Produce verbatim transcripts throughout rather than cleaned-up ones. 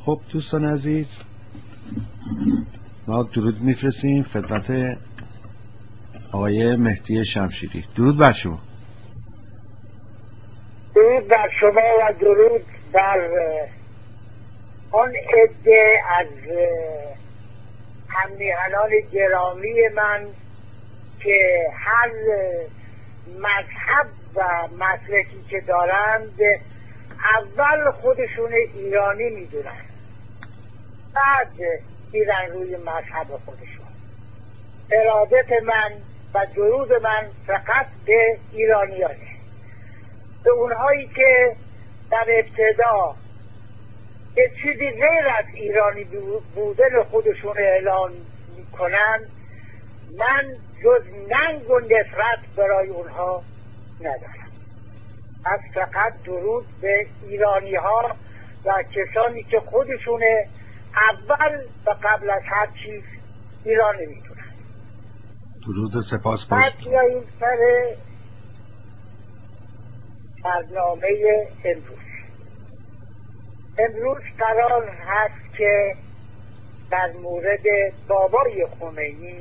خب دوستان عزیز، ما درود میفرستیم خدمت آقای مهدی شمشیری. درود بر شما. درود بر شما و درود بر آن عده از هممیهنان گرامی من که هر مذهب و مسلکی که دارند اول خودشون ایرانی میدونن، بعد میرن روی مذهب خودشون. ارادت من و درود من فقط به ایرانیانه، به اونهایی که در ابتدا یه چیزی غیر از ایرانی بودن خودشون اعلان میکنن. من جز ننگ و نفرت برای اونها ندارم. از فقط درود به ایرانی ها و کسانی که خودشون اول و قبل از هر چیز ایرانی میدونن. درود و سپاس. بعد بیاییم سر برنامه امروز. امروز قرار هست که در مورد بابای خمینی،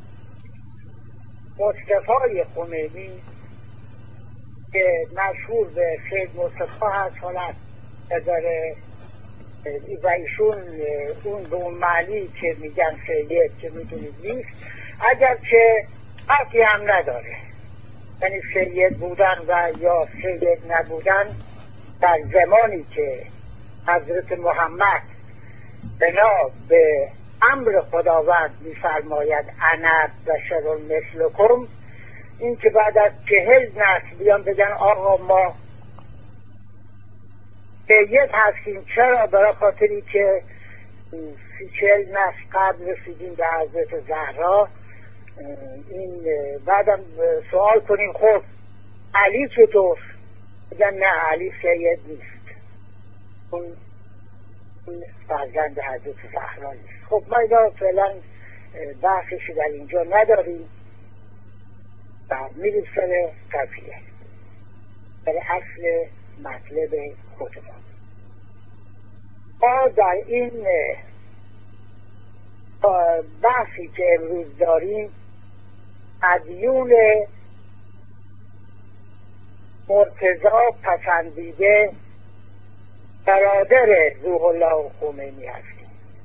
مصطفی خمینی که مشهور به سید مصطفی هست، حالا نداره و ایشون اون به اون معنی که میگن سید که میدونید نیست، اگرچه حقی هم نداره. یعنی سید بودن و یا سید نبودن در زمانی که حضرت محمد بنا به امر خداوند میفرماید انا بشر مثلکم، این که بعد از چهل نسل بیان بگن آقا ما سید هستیم. چرا؟ برای خاطری که سی چهل نسل قبل رسیدیم به حضرت زهرا. این بعدم سوال کنیم خب علی چطور؟ بگن نه، علی سید نیست، اون فرزند حضرت زهرا نیست. خب ما اینا فعلا بحثشی در اینجا نداریم و میریم سر قضیه، سر اصل مطلب خودمون. ما در این بحثی که امروز داریم ادیون مرتضی پسندیده برادر روح الله خمینی هستیم.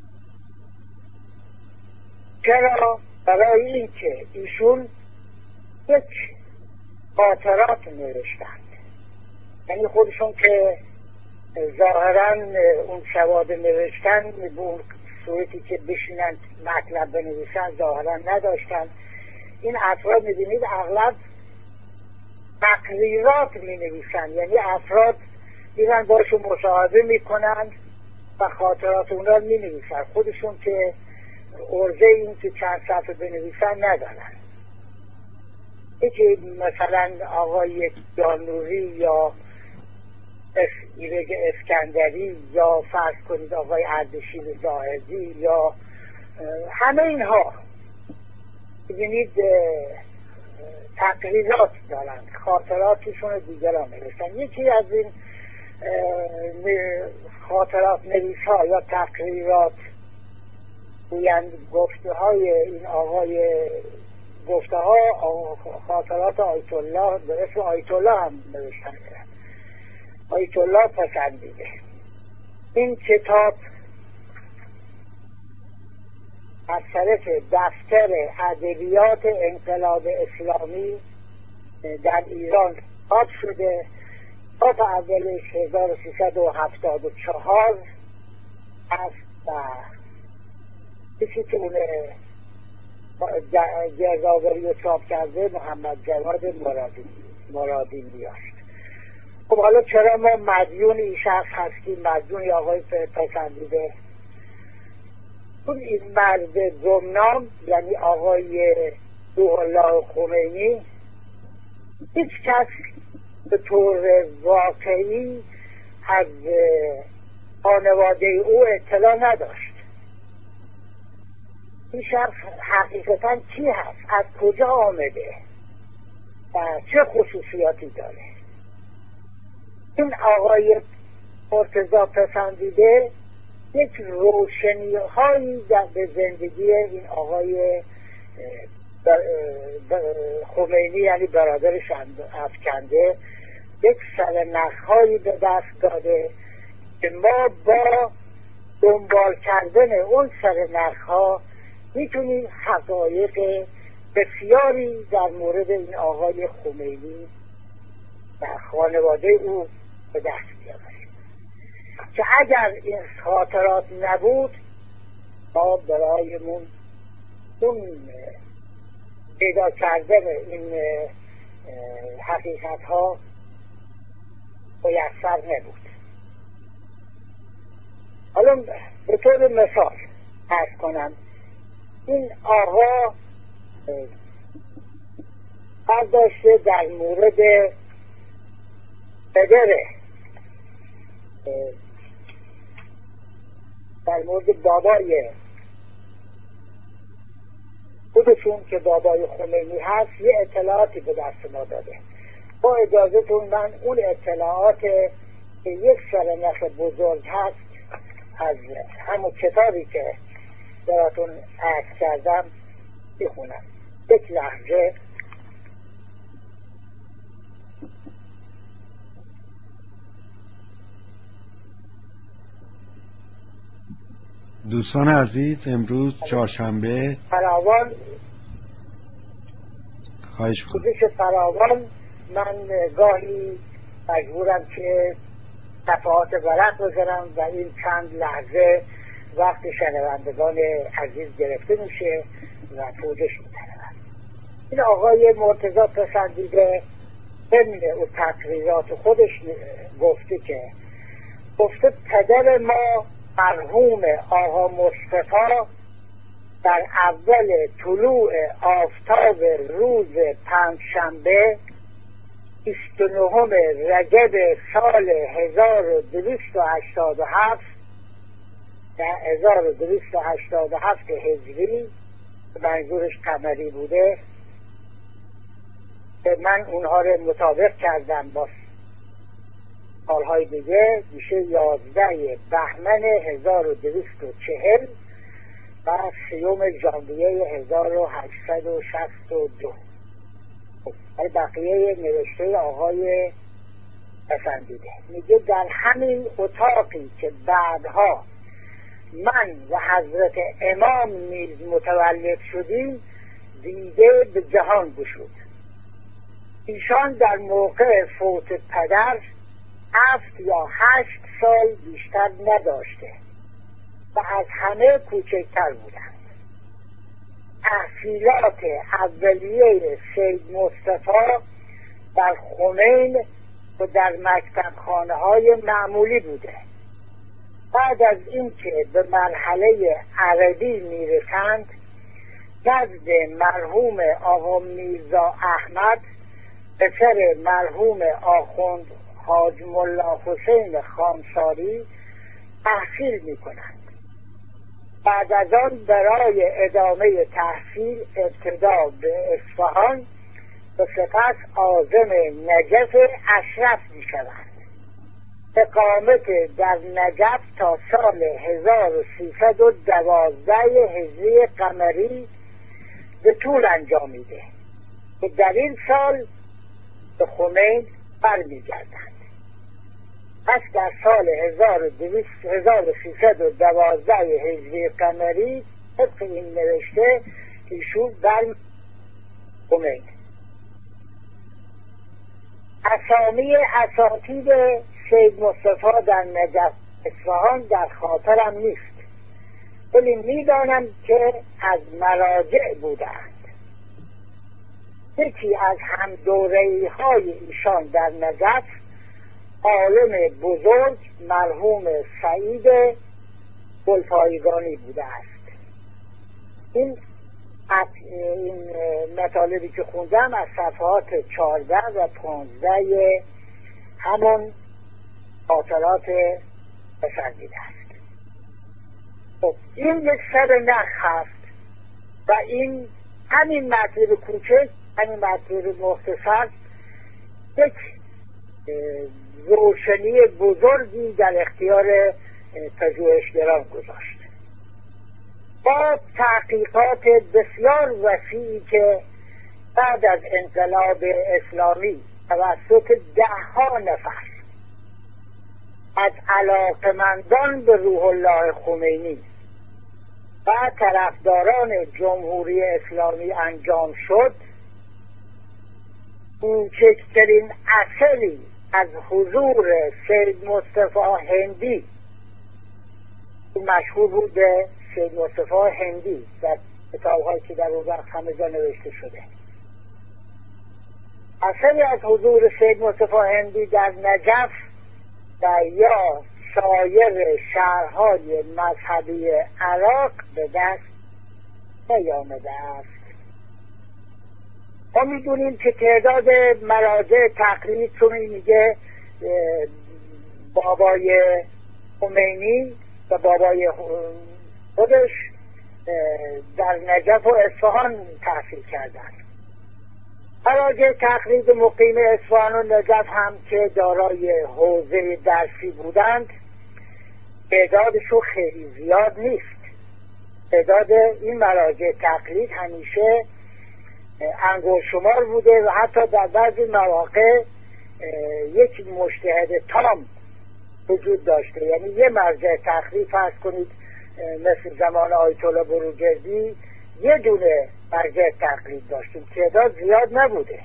چرا؟ برای این که ایشون یک خاطرات نوشتند، یعنی خودشون که ظاهرا اون سواد نوشتن به اون صورتی که بشینند مطلب بنویسن ظاهرا نداشتن. این افراد می‌بینید اغلب تقریرات می‌نویسن، یعنی افراد میرن باشون مصاحبه میکنن و خاطرات اونا مینویسن، خودشون که عرضه این که چند صفحه بنویسن ندارن. یکی مثلا آقای جانوری یا ایرج اسکندری یا فرض کنید آقای اردشیر زاهدی یا همه اینها ببینید تقریرات دارن، خاطراتشون رو دیگران نوشتن. یکی از این خاطرات نویس ها یا تقریرات گویند گفته های این آقای گفته ها خاطرات آیت الله به اسم آیت الله هم نوشتن. آیت الله پسندیده این کتاب از طرف دفتر ادبیات انقلاب اسلامی در ایران چاپ شده. چاپ اولش هزار و سیصد و هفتاد و چهار است و کسی که اون گردآوری رو چاپ کرده محمد جواد مرادی مرادی بیاشت. خب حالا چرا ما مدیون این شخص هستیم، مدیون آقای پسندیده؟ اون این مرد گمنام یعنی آقای روح الله خمینی هیچ کس به طور واقعی از خانواده او اطلاع نداشت. این شخص حقیقتا کی هست، از کجا آمده و چه خصوصیاتی داره. این آقای مرتضی پسندیده یک روشنی هایی به زندگی این آقای خمینی یعنی برادرش افکنده، یک سرنخ هایی به دست داده که ما با دنبال کردن اون سرنخ ها میتونیم حقایق بسیاری در مورد این آقای خمینی و خانواده او به دست بیاوریم که اگر این خاطرات نبود ما برایمون اون پیدا کردن این حقیقت ها میسر نبود. حالا به طور مثال عرض کنم این آقا برداشته در مورد پدر در مورد بابای خودشون که بابای خمینی هست یه اطلاعاتی به دست ما داده. با اجازهتون من اون اطلاعات که یک سرنخ بزرگ هست از همون کتابی که براتون عرض کردم بخونم. یک لحظه. دوستان عزیز امروز چهارشنبه فراوان خواهش کنم فراوان من گاهی مجبورم که صفحات ورق بزنم و این چند لحظه وقت شنوندگان عزیز گرفته میشه و پوزش میکنم. این آقای مرتضی پسندیده ضمن او تقریرات خودش گفته که گفته پدر ما مرحوم آقا مصطفی در اول طلوع آفتاب روز پنجشنبه بیست و نهم رجب سال هزار و دویست و هشتاد و هفت در هزار و دویست و هشتاد و هفت هجری منظورش قمری بوده که من اونها رو مطابق کردم با سالهای دیگه میشه یازده بهمن هزار و دویست و چهل و سیوم ژانویه هزار و هشتصد و شصت و دو. بقیه نوشته آقای پسندیده میگه در همین اتاقی که بعدها من و حضرت امام نیز متولد شدیم دیده به جهان گشود. ایشان در موقع فوت پدر هفت یا هشت سال بیشتر نداشته و از همه کوچکتر بودند. تحصیلات اولیه سید مصطفی در خمین و در مکتبخانه های معمولی بوده. بعد از اینکه به مرحله عربی میرسند نزد مرحوم آقا میرزا احمد پسر مرحوم آخوند حاج ملا حسین خامساری تحصیل میکنند. بعد از آن برای ادامه تحصیل ابتدا به اصفهان و سپس عازم نجف اشرف می شوند. اقامت در نجف تا سال هزار و سیصد و دوازده هجری قمری به طول انجامیده و در این سال به خمین برمی گردند. پس در سال هزار و سیصد و دوازده هجری قمری طبق این نوشته ایشون بر خمین. اسامی اساتید سید مصطفی در نجف اصفهان در خاطرم نیست، ولی میدانم که از مراجع بودند. یکی از هم دوره‌ای های ایشان در نجف عالم بزرگ مرحوم سعید گلپایگانی بوده است. این این مطالبی که خوندم از صفحات چهارده و پانزده همون خاطرات پسندیده است. خب این یک سر نخ هست و این همین مطلب کوچک، همین مطلب مختصر یک روشنی بزرگی در اختیار پژوهشگران گذاشت. با تحقیقات بسیار وسیعی که بعد از انقلاب اسلامی توسط دهها نفر از علاقمندان به روح الله خمینی و طرفداران جمهوری اسلامی انجام شد، کوچکترین اثری از حضور سید مصطفی هندی، مشهور بود به سید مصطفی هندی در کتاب‌هایی که در اون وقت همه جا نوشته شده، اثری از حضور سید مصطفی هندی در نجف و یا سایر شهرهای مذهبی عراق به دست نیامده است. ما میدونیم که تعداد مراجع تقلید رو میگه بابای خمینی و بابای خودش در نجف و اصفهان تحصیل کردند. مراجع تقلید مقیم اصفهان و نجف هم که دارای حوزه درسی بودند تعدادشون خیلی زیاد نیست. تعداد این مراجع تقلید همیشه انگشت شمار بوده و حتی در بعضی مواقع یک مجتهد تام وجود داشته. یعنی یه مرجع تقلید فرض کنید مثل زمان آیت الله بروجردی یه دونه مرجع تقلید داشتیم، تعداد زیاد نبوده.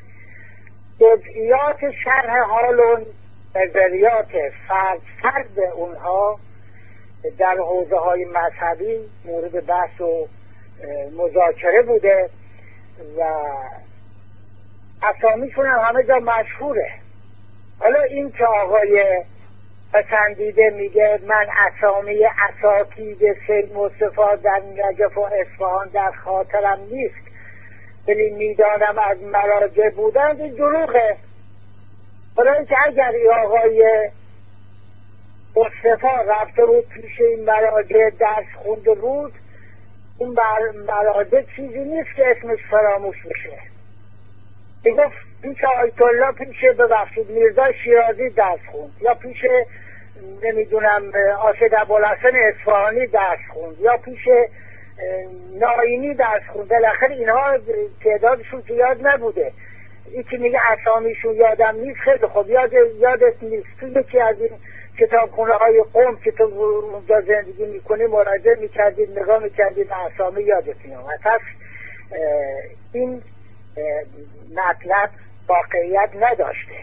جزئیات شرح حال و نظریات فرد فرد اونها در حوزه های مذهبی مورد بحث و مذاکره بوده و اسامیشون هم همه جا مشهوره. حالا این که آقای پسندیده میگه من اسامی اساتید سید مصطفی در نجف و اصفهان در خاطرم نیست ولی میدانم از مراجع بودند، این دروغه. برای که اگر ای آقای مصطفی رفته بود پیش این مراجع درس خونده بود، این مراجع چیزی نیست که اسمش فراموش بشه. میگفت پیش آیت الله پیش ببخشید میرزا شیرازی درس خوند، یا پیش نمیدونم آسد ابوالحسن اصفهانی درس خوند، یا پیش ناینی درس خوند. بالاخره اینها تعدادشون زیاد نبوده. یکی میگه اسامیشون یادم نیست، خیلی خب یاد یادت نیست. تو یکی از این کتابخونه های قم که تو اونجا زندگی میکنی مراجعه میکردید، نگاه میکردید، اسامی یادت میاد. پس این مطلب واقعیت نداشته.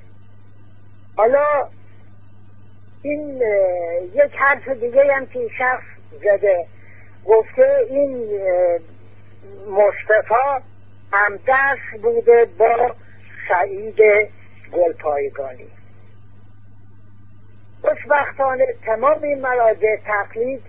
حالا این یک حرف دیگه هم که شخص زده، گفته این مصطفی همدست بوده با سعید گلپایگانی. خوشبختانه تمام این مراجع تقلید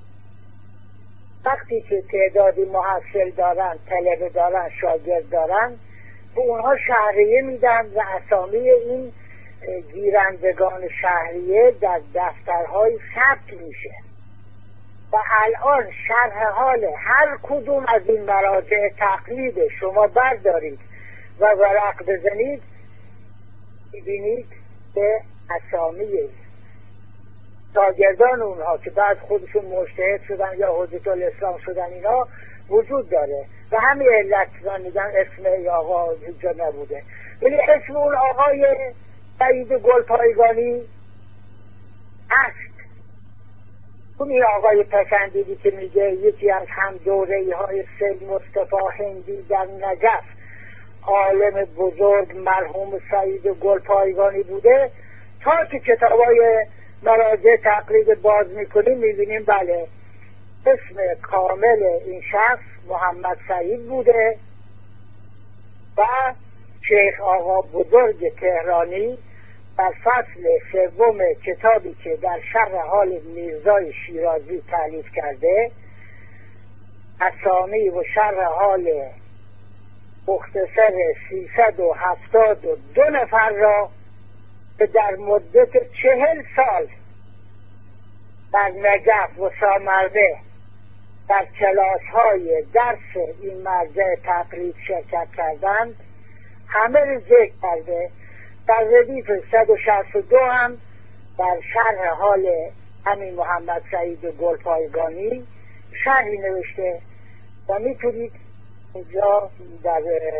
وقتی که تعدادی محصل دارن، طلبه دارن، شاگرد دارن، به اونها شهریه میدن و اسامی این گیرندگان شهریه در دفترهای ثبت میشه و الان شرح حال هر کدوم از این مراجع تقلید شما بردارید و ورق بزنید ببینید به اسامی شاگردان اونها که بعد خودشون مجتهد شدن یا حجت الاسلام شدن اینا وجود داره و همین علت میگن اسم آقا اینجا نبوده، ولی اسم اون آقای سعید گلپایگانی هست. اون این آقای پسندیدی که میگه یکی از هم دوره‌ای های سید مصطفی هندی در نجف عالم بزرگ مرحوم سعید گلپایگانی بوده، تا که کتابای مراجع تقلید باز میکنیم میبینیم بله اسم کامل این شخص محمد سعید بوده و شیخ آقا بزرگ تهرانی در فصل سوم کتابی که در شرح حال میرزای شیرازی تألیف کرده اسامی و شرح حال مختصر سیصد و هفتاد و دو نفر را که در مدت چهل سال در نجف و سامرده در کلاس های درس این مرجع تقلید شرکت کردند همه رو ذکر کرده. در ردیف صد و شصت و دو هم در شرح حال همین محمد سعید گلپایگانی شرحی نوشته و میتونید اینجا در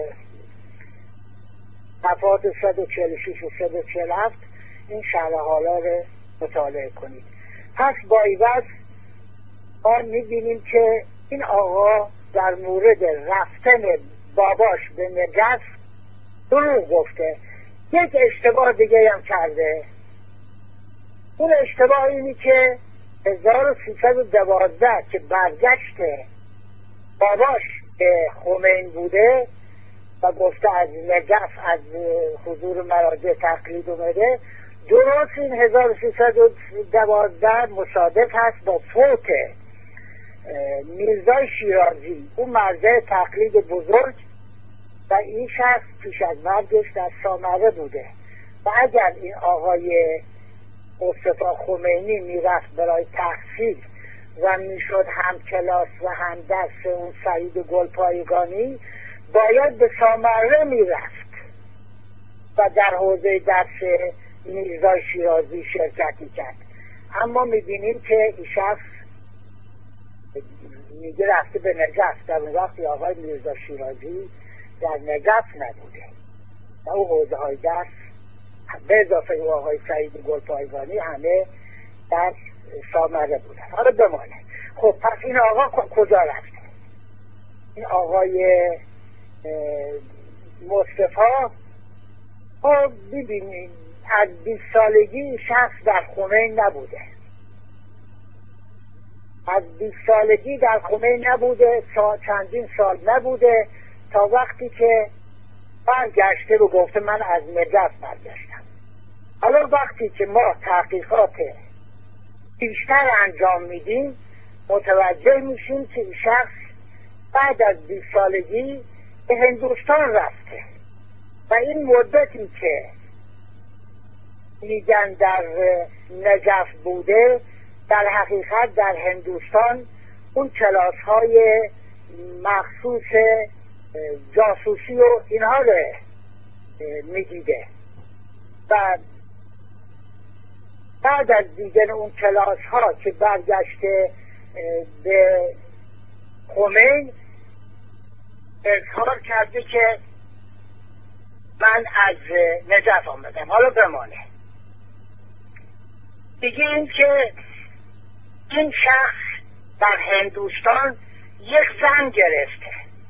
صفحات صد و چهل و شش و صد و چهل و هفت این شرح حالا رو مطالعه کنید. پس با ایوز ما میبینیم که این آقا در مورد رفتن باباش به نجف دروغ گفته. یک اشتباه دیگه هم کرده. اون اشتباه اینی که هزار و سیصد و دوازده که برگشت باباش به خمین بوده و گفته از نجف از حضور مراجع تقلید اومده، درست این هزار و سیصد و دوازده مصادف هست با فوت میرزای شیرازی، اون مرجع تقلید بزرگ، و این شخص پیش از مرگش در سامره بوده. و اگر این آقای مصطفی خمینی میرفت برای تحصیل و میشد هم کلاس و هم درس اون سعید گلپایگانی، باید به سامره میرفت و در حوزه درس میرزای شیرازی شرکتی کرد. اما میبینیم که این شخص میگه رفته به نجف. در اون وقت آقای میرزا شیرازی در نجف نبوده و او حوزه های درس به اضافه او آقای سعید گلپایگانی همه در سامره بودن. حالا بمانه. خب پس این آقا کجا رفته؟ این آقای مصطفی خب ببینید از بیست سالگی شخص در خمین نبوده. از بیست سالگی در خمین نبوده، سال چندین سال نبوده تا وقتی که برگشته و گفته من از نجف برگشتم. حالا وقتی که ما تحقیقات بیشتر انجام میدیم متوجه میشیم که این شخص بعد از بیست سالگی به هندوستان رفته و این مدتی که میگن در نجف بوده در حقیقت در هندوستان اون کلاس های مخصوص جاسوسی و اینها رو میدیده و بعد از دیدن اون کلاس ها که برگشته به خمین اظهار کرده که من از نجف آمدم. حالا بمانه دیگه این که این شخص در هندوستان یک زن گرفته.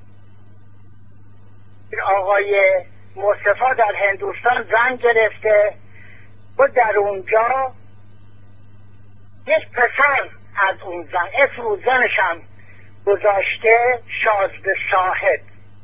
این آقای مصطفی در هندوستان زن گرفته و در اونجا یک پسر از اون زن، اسم اون زنش هم گذاشته شازده صاحب.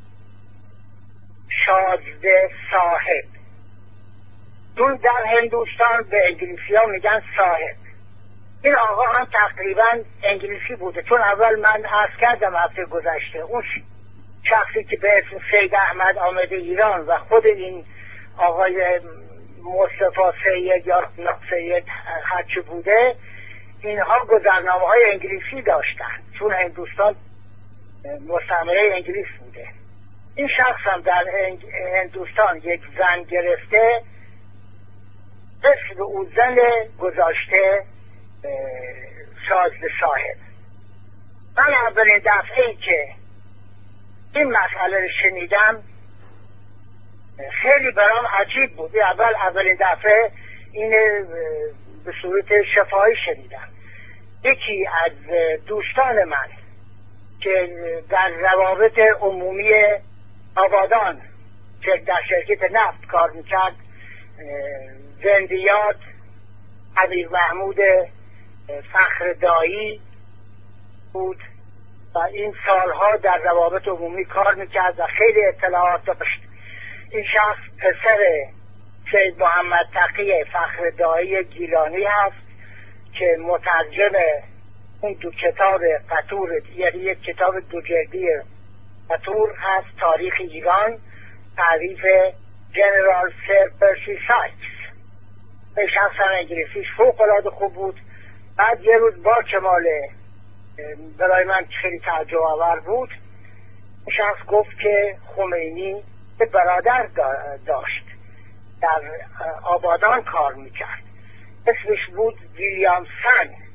شازده صاحب دون در هندوستان به انگلیسی ها میگن صاحب. این آقا هم تقریبا انگلیسی بوده، چون اول من عرض کردم هفته گذشته اون شخصی که به اسم سید احمد آمده ایران و خود این آقای مصطفی سید یا سید هرچی بوده اینها گذرنامه های انگلیسی داشتن چون هندوستان مستعمره انگلیس بوده. این شخص هم در هندوستان یک زن گرفته، اسم او زن گذاشته شازده صاحب. من اولین دفعه که این مسئله رو شنیدم خیلی برام عجیب بود. اول اولین دفعه این به صورت شفاهی شنیدم. یکی از دوستان من که در روابط عمومی آبادان که در شرکت نفت کار میکرد، زندیات امیر محمود فخردایی بود و این سالها در روابط عمومی کار میکرد و خیلی اطلاعات داشت. این شخص پسر سید محمد تقی فخردایی گیلانی هست که مترجم اون دو کتاب قطور، یعنی یک کتاب دو جلدی قطور هست، تاریخ ایران، تعریف جنرال سر پرسی سایکس. به شخص هم انگلیسیش فوق العاده خوب بود. بعد یه روز با کمال برای من خیلی تعجب آور بود، شخص گفت که خمینی به برادر داشت در آبادان کار میکرد، اسمش بود ویلیام سن.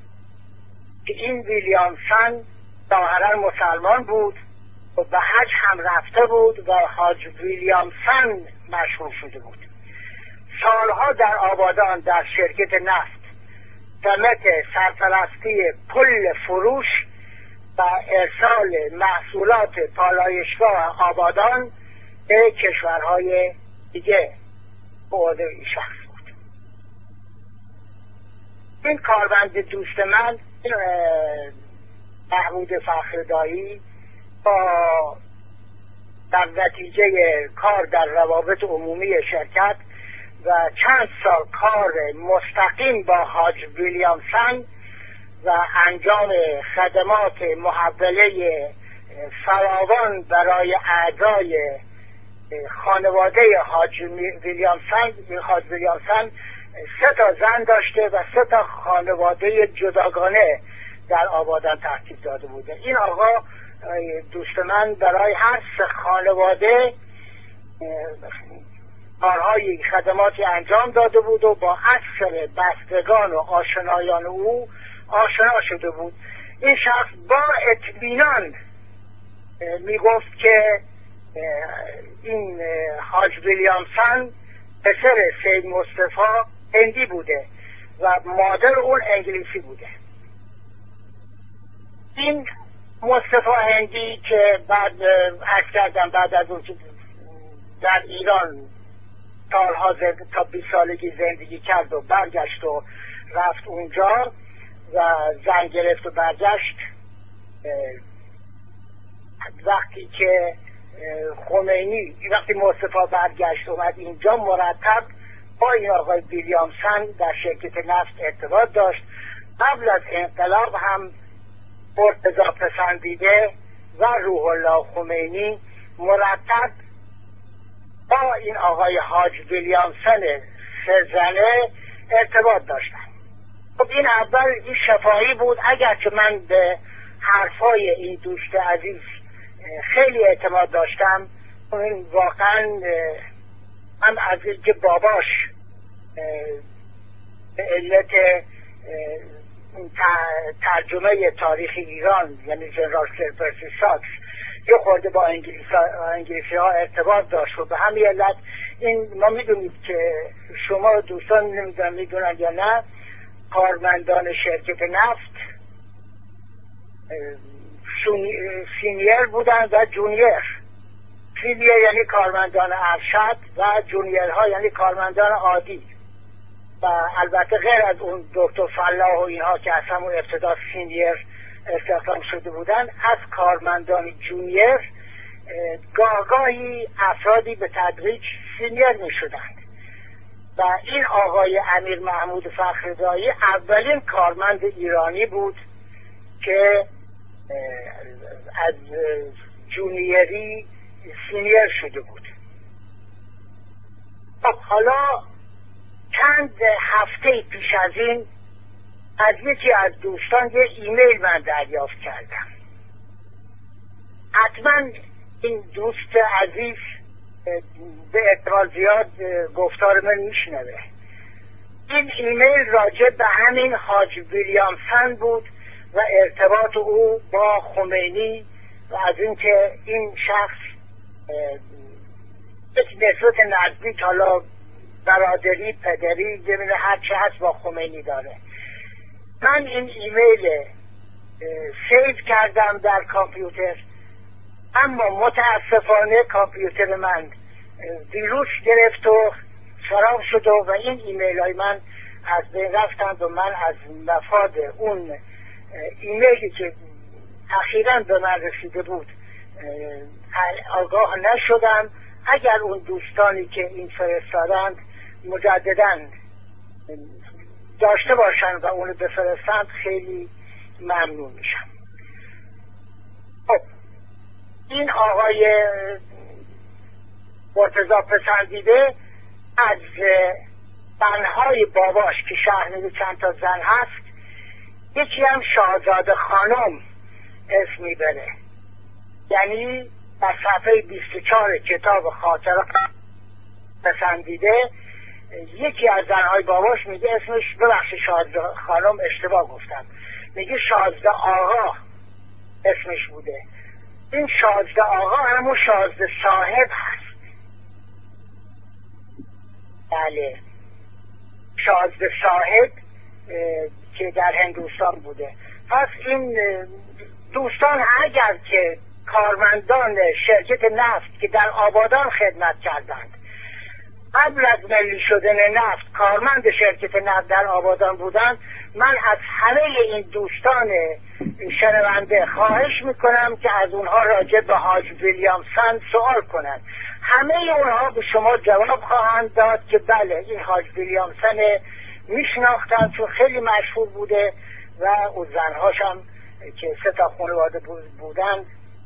که این ویلیامسن ظاهرا مسلمان بود و به حج هم رفته بود و حاج ویلیامسن مشهور شده بود. سالها در آبادان در شرکت نفت سمت سرپرستی پل فروش و ارسال محصولات پالایشگاه آبادان به کشورهای دیگه به عهده این شخص بود. این کارمند دوست من محمود فخردایی با در نتیجه کار در روابط عمومی شرکت و چند سال کار مستقیم با حاج ویلیامسن و انجام خدمات محوله فراوان فراوان برای اعضای خانواده حاج ویلیامسن حاج ویلیامسن سه تا زن داشته و سه تا خانواده جداگانه در آبادان ترتیب داده بوده. این آقا دوست من برای هر سه خانواده کارهای خدماتی انجام داده بود و با اکثر بستگان و آشنایان او آشنا شده بود. این شخص با اطمینان میگفت که این حاج ویلیامسن پسر سید مصطفی هندی بوده و مادر اون انگلیسی بوده. این مصطفی هندی که بعد عرض کردم بعد از اون در ایران سالها تا بیست سالگی زندگی کرد و برگشت و رفت اونجا و زن گرفت و برگشت. وقتی که خمینی وقتی مصطفی برگشت اومد اینجا مرتب با این آقای ویلیامسن در شرکت نفت ارتباط داشت. قبل از انقلاب هم مرتضی پسندیده و روح الله خمینی مرتب با این آقای حاج ویلیامسن سرزنه ارتباط داشتن. خب این اول این شفاهی بود، اگر که من به حرفای این دوست عزیز خیلی اعتماد داشتم. این واقعا من از اینکه باباش به علت ترجمه تاریخ ایران یعنی جنرال پرسی ساکس یه خورده با انگلیسی ها ارتباط داشت و به همین علت این ما میدونید که شما دوستان نمیدونم میدونن یا نه، کارمندان شرکت نفت سینیر بودن و جونیر. سینیر یعنی کارمندان ارشد و جونیر ها یعنی کارمندان عادی و البته غیر از اون دکتر فلاح و اینها که از همون ابتدا سینیر استخدام شده بودن، از کارمندان جونیر گاهگاهی افرادی به تدریج سینیر می شدند و این آقای امیر محمود فخردایی اولین کارمند ایرانی بود که از جونیری سینیر شده بود. خب حالا چند هفته پیش از این از یکی از دوستان یه ایمیل من دریافت کردم. حتما این دوست عزیز به احتمال زیاد گفتار من میشنوه. این ایمیل راجع به همین حاج ویلیامسن بود و ارتباط او با خمینی و از اینکه این شخص یک نسبت نزدیک حالا برادری پدری ببینه هر چه هست با خمینی داره. من این ایمیل سیو کردم در کامپیوتر، اما متاسفانه کامپیوتر من ویروس گرفت و خراب شد و این ایمیل های من از بین رفتند و من از مفاد اون ایمیلی که اخیراً به من رسیده بود آگاه نشدم. اگر اون دوستانی که این فرستادند مجدداً داشته باشن و اونو بفرستند خیلی ممنون میشم. خب این آقای مرتضی پسندیده از زنهای باباش که شهرنوی چند تا زن هست یکی هم شاهزاده خانم اسم میبره، یعنی در صفحه بیست و چهار کتاب خاطرات پسندیده یکی از زنهای باباش میگه اسمش، ببخشید شاهزاده خانم اشتباه گفتم، میگه شازده آقا اسمش بوده. این شازده آقا همون شازده صاحب هست. بله، شازده صاحب که در هندوستان بوده. پس این دوستان اگر که کارمندان شرکت نفت که در آبادان خدمت کردند قبل از ملی شدن نفت کارمند شرکت نفت در آبادان بودند، من از همه این دوستان شنونده خواهش میکنم که از اونها راجع به حاج ویلیامسن سوال کنند. همه اونها به شما جواب خواهند داد که بله این حاج ویلیامسن میشناختن چون خیلی مشهور بوده و اون زنهاش هم که سه تا خانواده بودن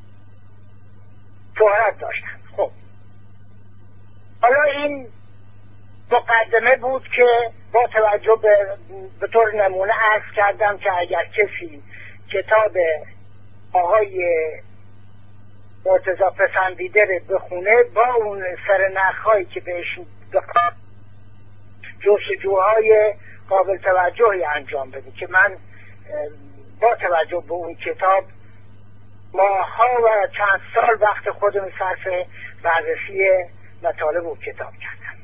شهرت داشتن. خب حالا این مقدمه بود که با توجه به به طور نمونه عرض کردم که اگر کسی کتاب آقای مرتضی پسندیده رو بخونه با اون سرنخ‌هایی که بهش بخواد جستجوهای قابل توجهی انجام بده که من با توجه به اون کتاب ماها و چند سال وقت خودم صرف بررسی مطالب اون کتاب کردم.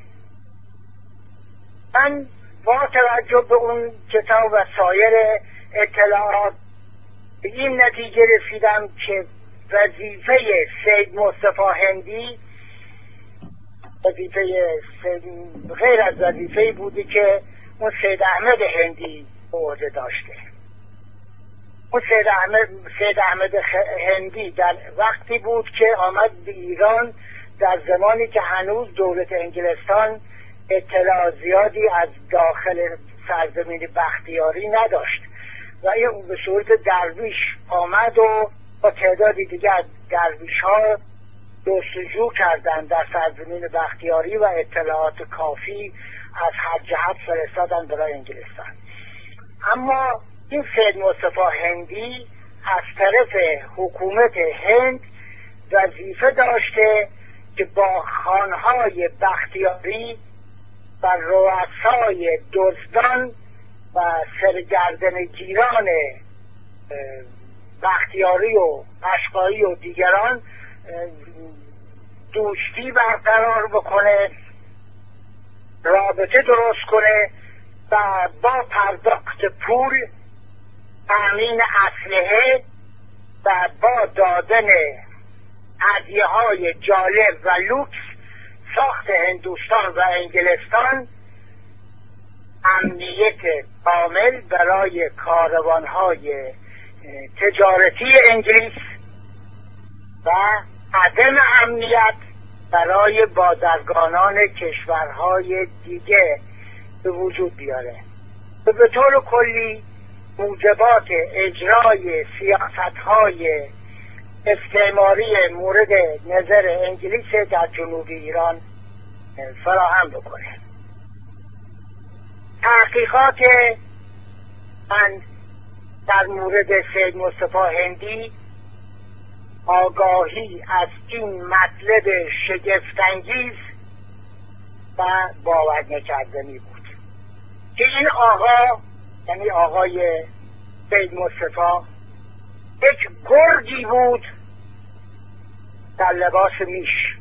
من با توجه به اون کتاب و سایر اطلاعات به این نتیجه رسیدم که وظیفه سید مصطفی هندی وظیفه غیر از وظیفه‌ای بودی که اون سید احمد هندی به عهده داشته. اون سید احمد, سید احمد هندی در وقتی بود که آمد به ایران در زمانی که هنوز دولت انگلستان اطلاع زیادی از داخل سرزمین بختیاری نداشت و این به صورت درویش آمد و با تعدادی دیگه از درویش ها جستجو کردن در سرزمین بختیاری و اطلاعات کافی از هر جهت فرستادن برای انگلستان. اما این سید مصطفی هندی از طرف حکومت هند وظیفه داشته که با خانهای بختیاری و رؤسای دزدان و سرگردنگیران بختیاری و قشقایی و دیگران دوستی برقرار بکنه، رابطه درست کنه و با پرداخت پول تامین اسلحه و با دادن هدیه های جالب و لوکس ساخت هندوستان و انگلستان امنیت کامل برای کاروانهای تجارتی انگلیس و عدم امنیت برای بازرگانان کشورهای دیگه به وجود بیاره و به طور کلی موجبات اجرای سیاستهای استعماری مورد نظر انگلیس در جنوب ایران فراهم بکنه. تحقیقات من در مورد سید مصطفی هندی آگاهی از این مطلب شگفت‌انگیز و باور نکردنی بود که این آقا یعنی آقای سید مصطفی یک گرگی بود در لباس میش.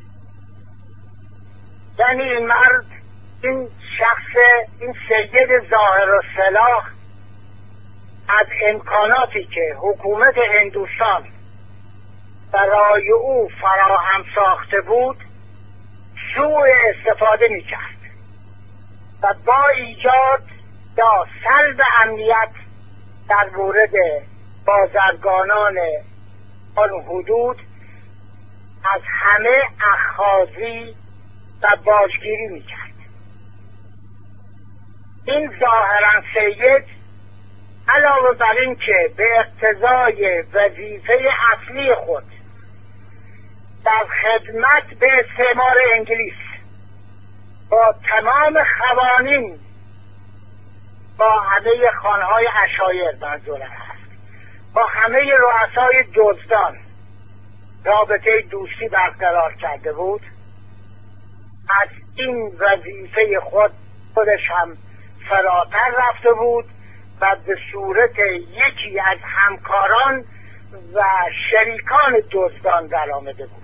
یعنی این مرد، این شخص، این سید ظاهر الصلاح از امکاناتی که حکومت هندوستان برای او فراهم ساخته بود سوء استفاده می کرد و با ایجاد یا سلب امنیت در مورد بازرگانان آن حدود از همه اخاذی و باجگیری می کرد. این ظاهرا سید علاوه بر این که به اقتضای وظیفه اصلی خود در خدمت به استعمار انگلیس با تمام قوانین با همه خانهای عشایر منظور هست با همه رؤسای دزدان رابطه دوستی برقرار کرده بود، از این وظیفه خود خودش هم فراتر رفته بود و به صورت یکی از همکاران و شریکان دزدان در آمده بود.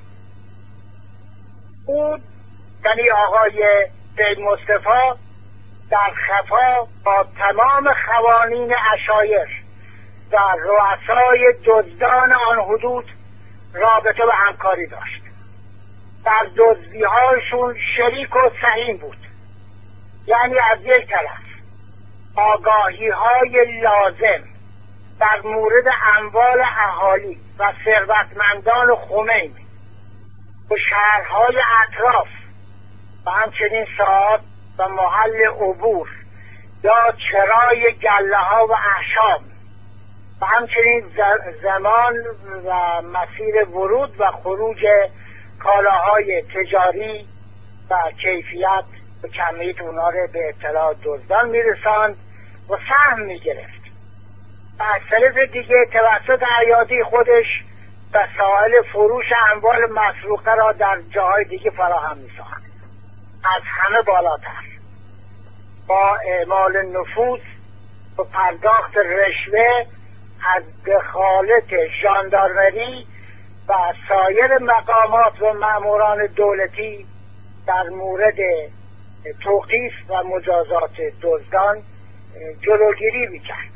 او یعنی آقای سید مصطفی در خفا با تمام خوانین عشایر و رؤسای دزدان آن حدود رابطه و همکاری داشت. در دزدی‌هایشون شریک و سهیم بود. یعنی از یک طرف آگاهی‌های لازم در مورد اموال اهالی و ثروتمندان خمین و شهرهای اطراف و همچنین ساعات و محل عبور یا چرای گله ها و احشام و همچنین زمان و مسیر ورود و خروج کالاهای تجاری و کیفیت و کمیت اونا رو به اطلاع دزدان میرساند و سهم میگرفت و از طرف دیگه توسط ایادی خودش وسایل فروش اموال مسروقه را در جاهای دیگه فراهم می‌ساخت. از همه بالاتر با اعمال نفوذ و پرداخت رشوه از دخالت ژاندارمری و سایر مقامات و ماموران دولتی در مورد توقیف و مجازات دزدان جلوگیری می‌کرد.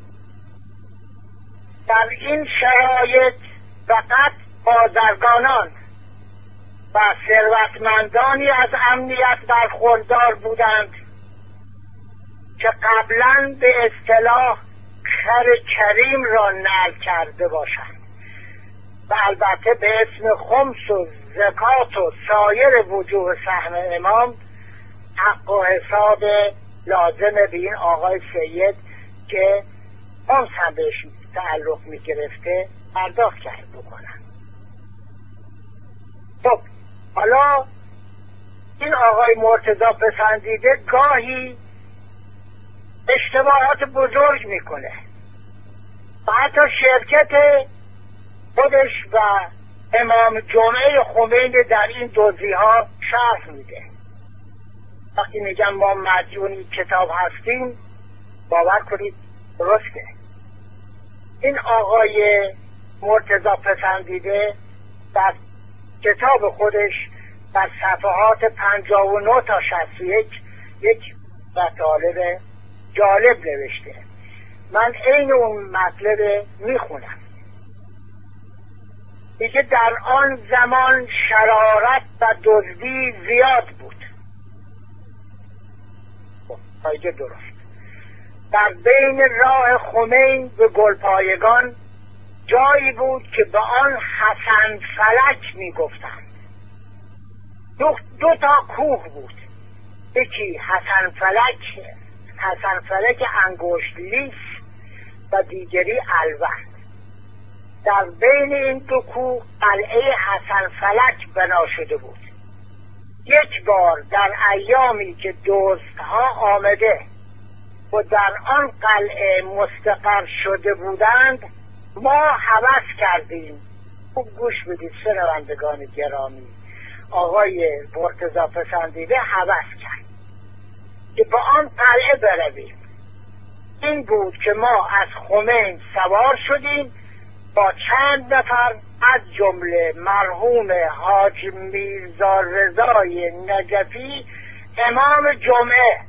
در این شرایط فقط بازرگانان و ثروتمندانی از امنیت برخوردار بودند که قبلا به اصطلاح خر کریم را نعل کرده باشند و البته به اسم خمس و زکات و سایر وجوه سهم امام حق و حساب لازم به این آقای سید که خمس هم بهش تعلق می گرفته پرداخت کرد بکنن. خب حالا این آقای مرتضی پسندیده گاهی اشتباهات بزرگ میکنه و حتی شرکت خودش و امام جمعه خمینی در این دزدی ها شرح میده. وقتی میگم ما مدیونی کتاب هستیم باور کنید درسته. این آقای مرتضی پسندیده در کتاب خودش در صفحات پنجاه و نه تا شصت و یک یک مطالب جالب نوشته. من عین اون مطلب میخونم. میگه در آن زمان شرارت و دزدی زیاد بود. خب درست. در بین راه خمین به گلپایگان جایی بود که به آن حسن فلک میگفتند. دو, دو تا کوه بود. یکی حسن فلک حسن فلک انگشت لیس و دیگری الوند. در بین این دو کوه قلعه حسن فلک بنا شده بود. یک بار در ایامی که دزدها آمده و در آن قلعه مستقر شده بودند ما هوس کردیم. خوب گوش بدید شنوندگان گرامی. آقای مرتضی پسندیده هوس کرد که با آن قلعه برویم. این بود که ما از خمین سوار شدیم با چند نفر از جمله مرحوم حاج میرزا رضای نجفی امام جمعه.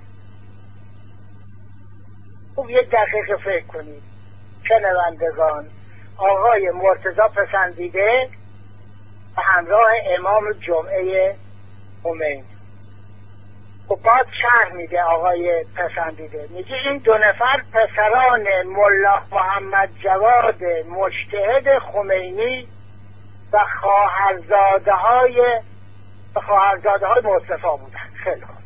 خوب یک دقیقه فکر کنید شنوندگان. آقای مرتضی پسندیده به همراه امام جمعه خمینی. خب بعد شرح میده آقای پسندیده. میگه این دو نفر پسران ملا محمد جواد مجتهد خمینی و خواهرزاده های خواهرزاده های مصطفی بودن. خیلی خوب.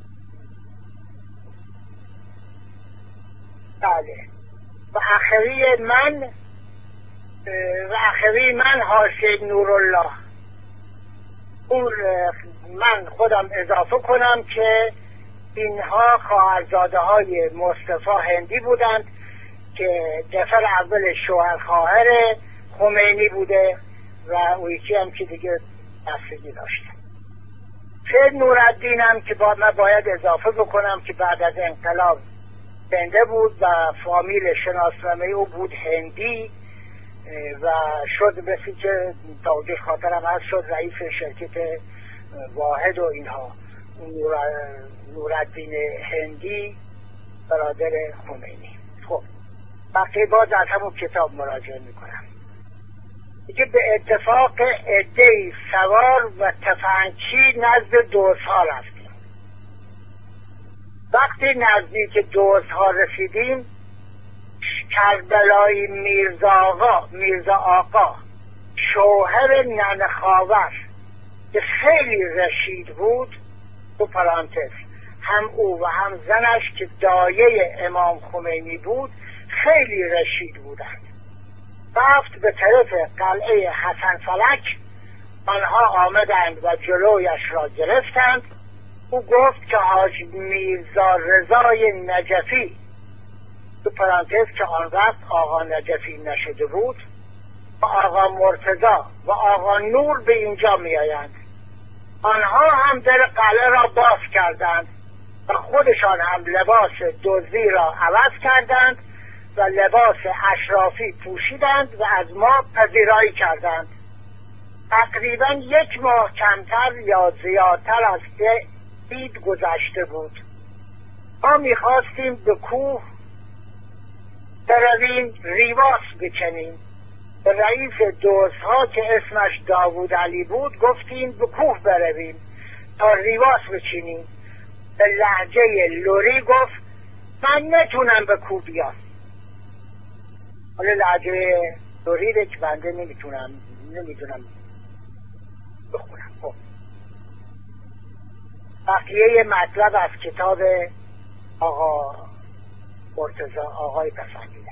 بله. و اخری من و اخری من حاشیه نورالله. اون من خودم اضافه کنم که اینها خواهرزاده های مصطفی هندی بودند که نفر اول شوهر خواهر خمینی بوده و اون یکی هم که دیگه بستگی داشته. سید نورالدین هم که با من باید اضافه بکنم که بعد از انقلاب زنده بود و فامیل شناسنامه او بود هندی و شد بسی که تا خاطرم هست شد رئیس شرکت واحد و اینها. نورالدین هندی برادر خمینی. خب بقیه باز از همون کتاب مراجعه میکنم. دیگه به اتفاق عده‌ای سوار و تفنگچی نزد دوست‌ها رفتیم. وقتی نزدیک دوست‌ها رسیدیم، کربلایی میرزا آقا میرزا آقا شوهر ننه خاور که خیلی رشید بود، تو پرانتز هم او و هم زنش که دایه امام خمینی بود خیلی رشید بودند، رفت به طرف قلعه حسن فلک. آنها آمدند و جلویش را گرفتند. او گفت که حاج میرزا رضای نجفی، تو پرانتز که آن وقت آقا نجفی نشده بود، و آقا مرتضی و آقا نور به اینجا می آیند. آنها هم در قلعه را باز کردند و خودشان هم لباس دزدی را عوض کردند و لباس اشرافی پوشیدند و از ما پذیرایی کردند. تقریبا یک ماه کمتر یا زیادتر از عید گذشته بود. ما میخواستیم به کوه برویم ریواس بکنیم. به رئیس دوستها که اسمش داوود علی بود گفتیم به کوه برویم تا ریواس بچینیم. به لهجه لوری گفت من نتونم به کوه بیام. حالا لهجه لوری رو که بنده نمیتونم نمیتونم بخونم. خب بقیه مطلب از کتاب آقا مرتضی آقای پسندیده.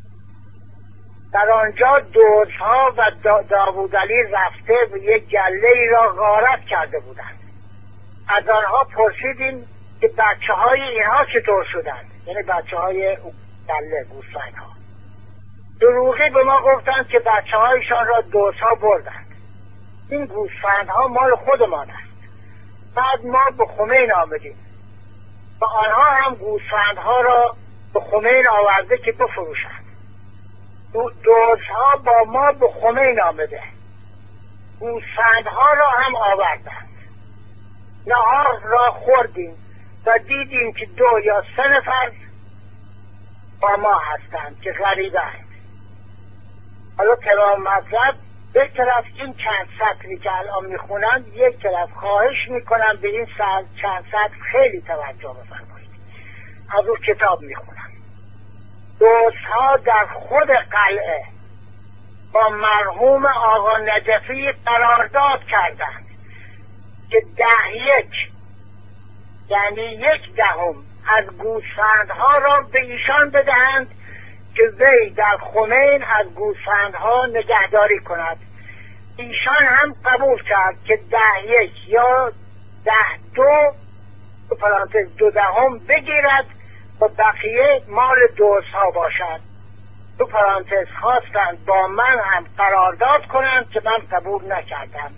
در آنجا دوستها و دا داوود علی رفته و یک گله ای را غارت کرده بودند. از آنها پرسیدیم که بچه های اینها چطور شدند، یعنی بچه های گله گوسفند ها. دروغی به ما گفتند که بچه هایشان را دوستها بردند. این گوسفند ها مال خودمان است. بعد ما به خمین آمدیم و آنها هم گوسفند ها را به خمین آورده که بفروشند. دوستها با ما به خمین آمده، گوسفند ها را هم آوردند. نهار را خوردیم و دیدیم که دو یا سه نفر با ما هستند که غریبند. حالا تمام مطلب یک طرف این چند سطری که الان میخونم، یک طرف خواهش میکنم به این چند سطر خیلی توجه بفرمایید. از اون کتاب میخونم. دوستها در خود قلعه با مرحوم آقا نجفی قرارداد کردند که ده یک یعنی یک دهم از گوسفندها را به ایشان بدهند که وی در خمین از گوسفندها نگهداری کند. ایشان هم قبول کرد که ده یک یا ده دو به پرانتز دو دهم بگیرد و بقیه مال دوستها باشد. تو پرانتز خواستند با من هم قرارداد کنند که من قبول نکردم.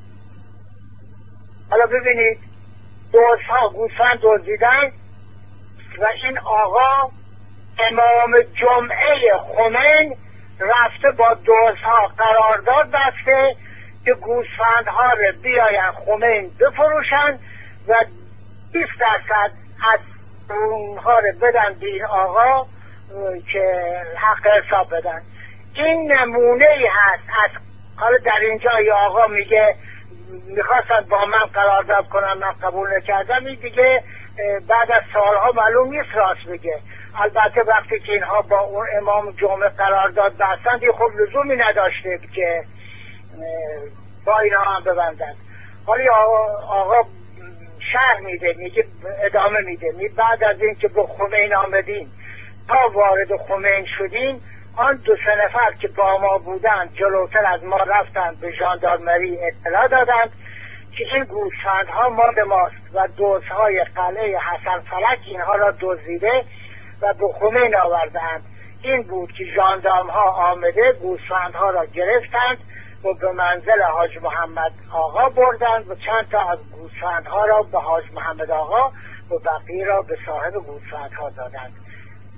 حالا ببینید دوستها گوسفند دزدیدن و این آقا امام جمعه خمین رفته با دوستها قرارداد بسته که گوسفندها رو بیاین خمین بفروشن و بیست درصد از اونها رو بدن به این آقا که حق حساب بدن. این نمونه ای هست از حالا در اینجا ای آقا میگه میخواستن با من قرارداد کنم من قبول نکردم. این دیگه بعد از سالها معلوم نیست راست بگه. البته وقتی که اینها با اون امام جمعه قرارداد بستند دیگه خب لزومی نداشته که با اینها هم ببندن. حالا آقا شرح میده، میگه ادامه میده، می بعد از این که به خمین آمدیم تا وارد خمین شدیم آن دو سه نفر که با ما بودند جلوتر از ما رفتند به ژاندارمری اطلاع دادند که این گوسفندها مال ماست و دوستهای قلعه حسن فلک اینها را دزدیده و به خمین آوردند. این بود که ژاندارمها آمده گوسفندها را گرفتند و به منزل حاج محمد آقا بردند و چند تا از گوسفندها را به حاج محمد آقا و بقیه را به صاحب گوسفندها دادند.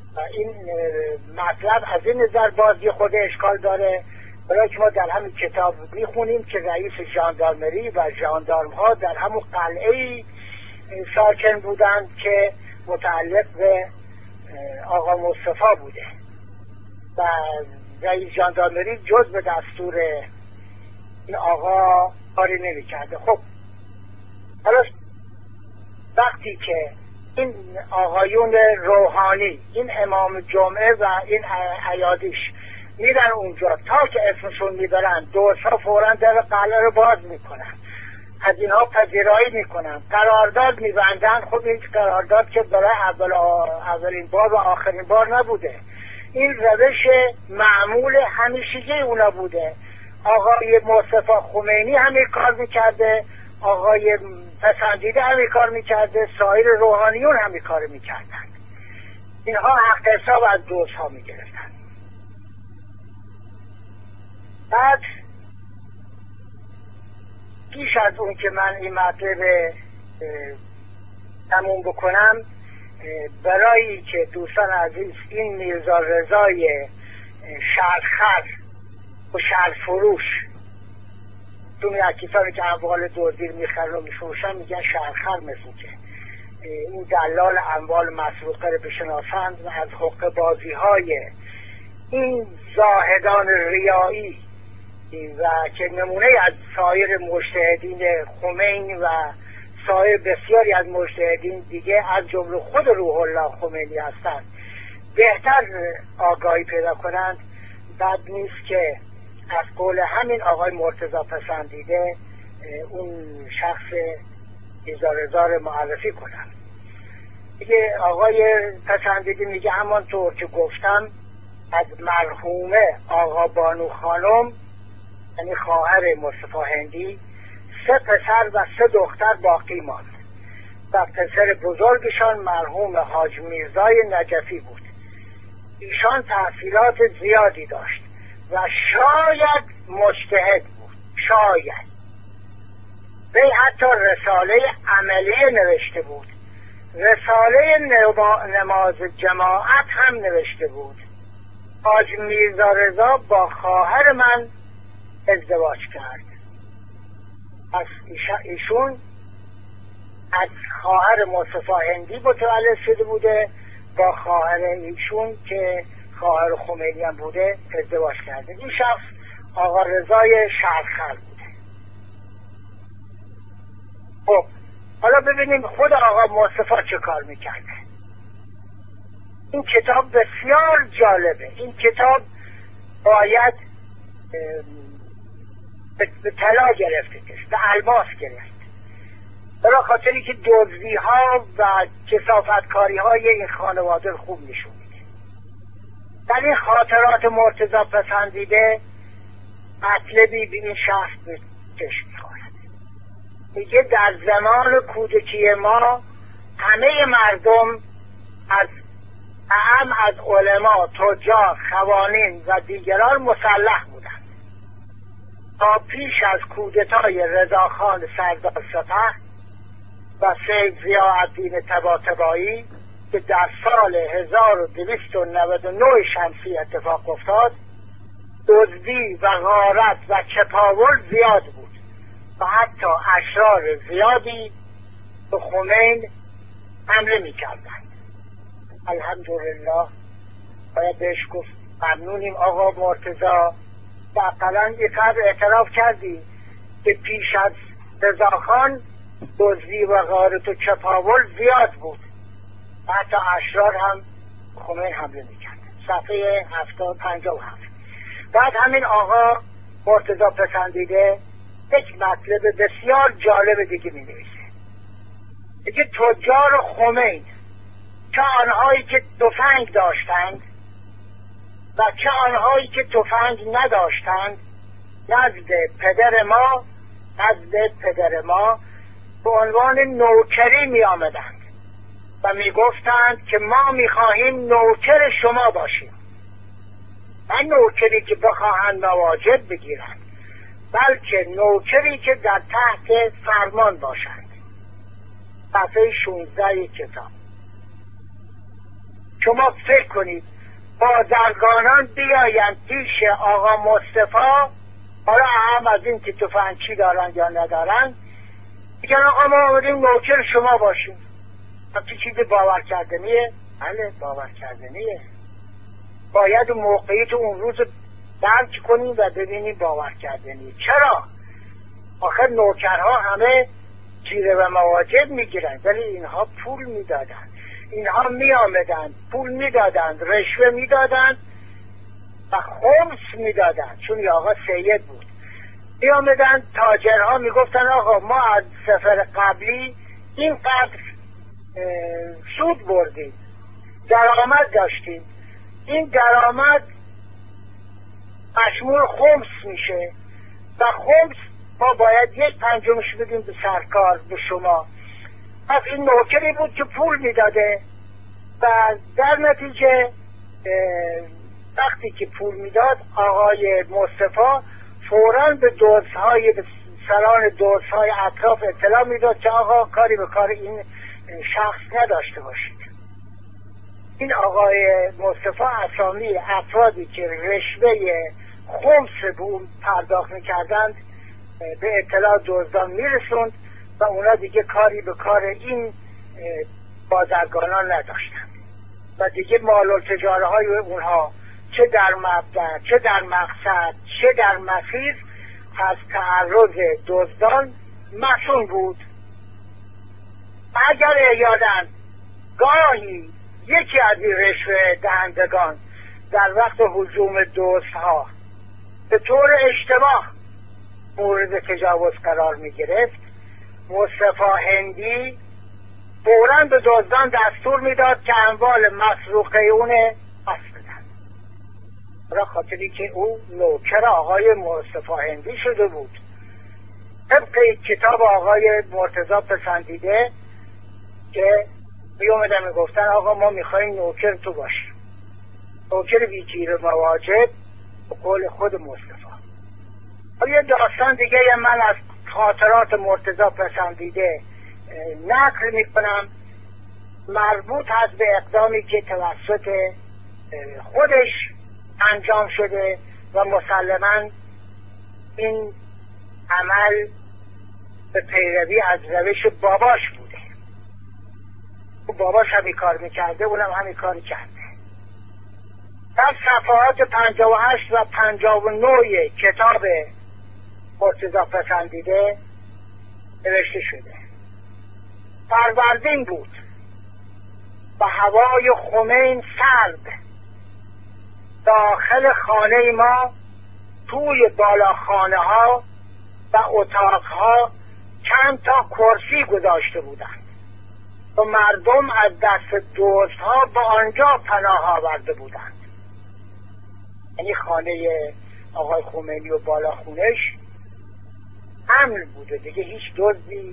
و این مطلب از این نظر بازی خود اشکال داره، برای که ما در همین کتاب میخونیم که رئیس ژاندارمری و ژاندارم ها در همون قلعه ساکن بودند که متعلق به آقا مصطفی بوده و رئیس ژاندارمری جز به دستور این آقا کاری نمی کرده. خب حالا وقتی که این آقایون روحانی، این امام جمعه و این عیادیش میرن اونجا، تا که اسمشون میبرن دوستا فوراً در قلعه رو باز میکنن، از اینها پذیرایی میکنن، قرارداد میبندن. خب این قرارداد که برای اول اولین بار و آخرین بار نبوده، این روش معمول همیشگی اونا بوده. آقای مصطفی خمینی همین کار میکرده، آقای پسندیده همین کار میکرده، سایر روحانیون همین کار میکردن. اینها حق حساب از دوست ها میگرفتن. بعد پیش از اون که من این مطلب تموم بکنم، برای که دوستان عزیز این میرزا رضای شرخر و شرفروش، تو کسانی که اموال دزدی میخرن و میفروشن میگن شرخر، مثل که این دلال اموال مسروقه رو بشناسند و از حقه بازی های این زاهدان ریایی و که نمونه از سایر مجتهدین خمینی و سایر بسیاری از مجتهدین دیگه از جمله خود روح الله خمینی هستند بهتر آگاهی پیدا کنند، بد نیست که از قول همین آقای مرتضی پسندیده اون شخص میرزا رضا رو معرفی کنم. دیگه آقای پسندیده میگه همانطور که گفتم از مرحومه آقا بانو خانم، یعنی خواهر مصطفی هندی، سه پسر و سه دختر باقی ماند و پسر بزرگشان مرحوم حاج میرزای نجفی بود. ایشان تحصیلات زیادی داشت و شاید مجتهد بود، شاید وی حتی رساله عملیه نوشته بود، رساله نماز جماعت هم نوشته بود. حاج میرزا رضا با خواهر من ازدواج کرد. پس ایشون از خواهر مصطفی هندی متولد شده بوده، با خواهر ایشون که خواهر خمینی هم بوده ازدواج کرده. این شخص آقا رضای شرخر بوده. خب حالا ببینیم خود آقا مصطفی چه کار میکرده. این کتاب بسیار جالبه. این کتاب باید به طلا گرفته کش، به الماس گرفت، برای خاطری که دزدی ها و کثافتکاری های این خانواده خوب نشون میده. در این خاطرات مرتضی پسندیده مطلبی به این شخص به چشم میخورد. میگه در زمان کودکی ما همه مردم از اهم از علما، تجار، خوانین و دیگران مسلح بودند. تا پیش از کودتای رضاخان سردار سپه و سید ضیاءالدین طباطبایی که در سال هزار و دویست و نود و نه شمسی اتفاق افتاد، دزدی و غارت و چپاول زیاد بود و حتی اشرار زیادی به خمین حمله می کردند. الحمدلله باید بهش گفت ممنونیم آقا مرتضی، واقعا یک قدر اعتراف کردی که پیش از رضاخان دزدی و غارت و چپاول زیاد بود و حتی اشرار هم خمین حمله میکرد. صفحه هفتاد پنجاه و هفت. بعد همین آقا مرتضی پسندیده یک مطلب بسیار جالب دیگه می نویسه. دیگه تجار خمین، چه آنهایی که تفنگ داشتند و چه آنهایی که تفنگ نداشتند، نزد پدر ما نزد پدر ما به عنوان نوکری می آمدند و می گفتند که ما می خواهیم نوکر شما باشیم. نه نوکری که بخواهند مواجب بگیرند، بلکه نوکری که در تحت فرمان باشند. صفحه شانزده کتاب. شما فکر کنید بازرگانان بیاین پیش آقا مصطفی، حالا هم از این که تفنگچی دارن یا ندارن، میگن آقا ما آمدیم نوکر شما باشیم. همچی چیزی باور کردنیه؟ بله باور کردنیه. باید موقعیت اون روز درک کنیم و ببینیم باور کردنیه. چرا؟ آخر نوکرها همه جیره و مواجب میگیرن، ولی اینها پول میدادن، اینها میامدن پول میدادن، رشوه میدادن و خمس میدادن، چون یه آقا سید بود. میامدن تاجرها میگفتن آقا ما از سفر قبلی اینقدر سود بردیم، درآمد داشتیم، این درآمد مشمول خمس میشه و خمس ما باید یک پنجمش بدیم به سرکار، به شما. پس این نوکری بود که پول میداده و در نتیجه وقتی که پول میداد آقای مصطفی فوراً به دزدهای، به سران دزدهای اطراف اطلاع میداد که آقا کاری به کار این شخص نداشته باشید. این آقای مصطفی اسامی افرادی که رشوه خمس به اون پرداخت میکردند به اطلاع دزدان میرسوند و اونا دیگه کاری به کار این بازرگانان نداشتند و دیگه مال التجاره های اونها چه در مبدأ چه در مقصد چه در مسیر از تعرض دزدان مسئول بود. اگر یادن گاهی یکی از این رشوه دهندگان در وقت هجوم دزدها به طور اشتباه مورد تجاوز قرار می گرفت، مصطفی هندی فوراً به دزدان دستور میداد که اموال مسروقه اونه پس بدن، برای خاطری که او نوکر آقای مصطفی هندی شده بود. طبق کتاب آقای مرتضی پسندیده که بیومدن میگفتن آقا ما میخواییم نوکر تو باشیم، نوکر بی‌جیر مواجب به قول خود مصطفی. یه داستان دیگه من از خاطرات مرتضی پسندیده نقل میکنم، مربوط هست به اقدامی که توسط خودش انجام شده و مسلماً این عمل به پیروی از روش باباش بوده. باباش همین کار میکرده، اونم همین کار کرده. در صفحات پنجاه و هشت و پنجاه و نه کتاب مرتضی پسندیده نوشته شده: فروردین بود و هوای خمین سرد. داخل خانه ما توی بالاخانه ها و اتاق ها چند تا کرسی گذاشته بودند و مردم از دست دزدها به آنجا پناه آورده بودند. یعنی خانه آقای خمینی و بالاخونش امن بوده دیگه، هیچ دزدی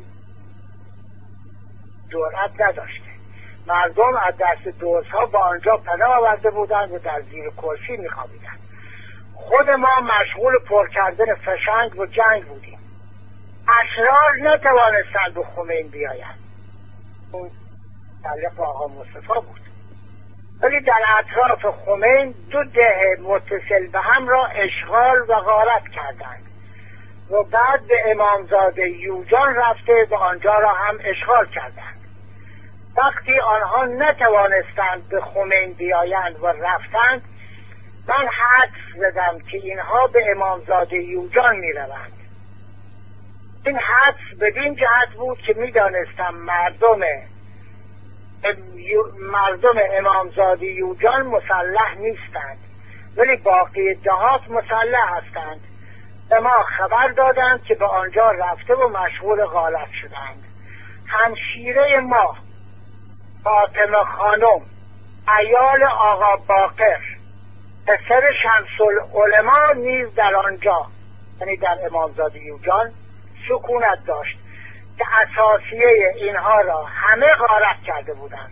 جرأت نداشته. مردم از دست دزدها به آنجا پناه آورده بودند و در زیر کرسی میخوابیدند. خود ما مشغول پر کردن فشنگ و جنگ بودیم. اشرار نتوانستند به خمین بیایند، اون تعلق آقا مصطفی بود، ولی در اطراف خمین دو ده متصل به هم را اشغال و غارت کردند و بعد به امامزاده یوجان رفته و آنجا را هم اشغال کردند. وقتی آنها نتوانستند به خمین بیایند و رفتند، من حدس زدم که اینها به امامزاده یوجان می روند. این حدس بدین جهت بود که می دانستم مردم مردم امامزاده یوجان مسلح نیستند، ولی باقی دهات مسلح هستند. به ما خبر دادند که به آنجا رفته و مشغول غارت شدند. همشیره ما فاطمه خانم عیال آقا باقر پسر شمس العلماء نیز در آنجا، یعنی در امامزاده یوجان، سکونت داشت که اساسیه اینها را همه غارت کرده بودند.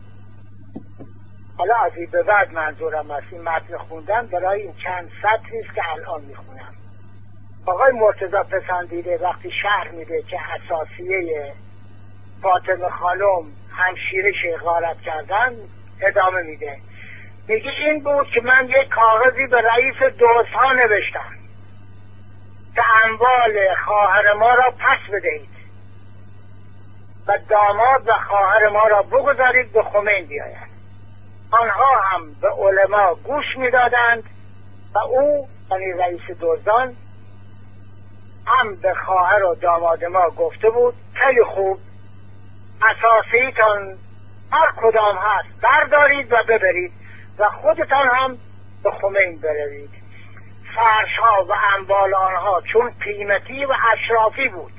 حالا از این به بعد منظورم از این متن خوندن برای این چند سطری است که الان میخونم. آقای مرتضی پسندیده وقتی شرح میده که اساسیه فاطمه خانم همشیرش غارت کردن، ادامه میده، میگه این بود که من یک کاغذی به رئیس دزدها نوشتم که اموال خواهر ما را پس بدهید و داماد و خواهر ما را بگذارید به خمین بیایند. آنها هم به علما گوش میدادند و او یعنی رئیس دزدان هم به خواهر و داماد ما گفته بود خیلی خوب، اساسیتان هر کدام هست بردارید و ببرید و خودتان هم به خمین بروید. فرشها و اموال آنها چون قیمتی و اشرافی بود،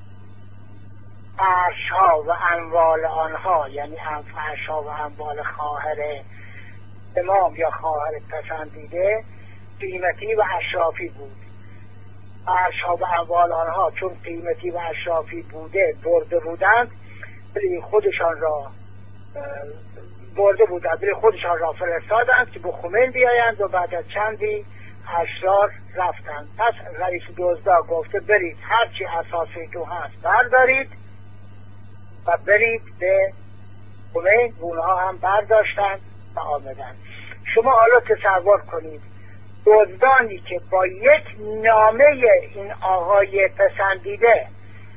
فرشها و اموال آنها یعنی فرشها و اموال خواهر امام یا خواهر پسندیده قیمتی و اشرافی بود. فرشها و اموال آنها چون قیمتی و اشرافی بوده برده بودند، ولی خودشان را برده بودند ولی خودشان را فرستادند که به خمین بیایند و بعد از چندی اشرار رفتند. پس رئیس دزدا گفته برید هرچی اساسی تو هست بردارید و برید به خمین. اونها هم برداشتند و آمدند. شما حالا تصور کنید دزدانی که با یک نامه این آقای پسندیده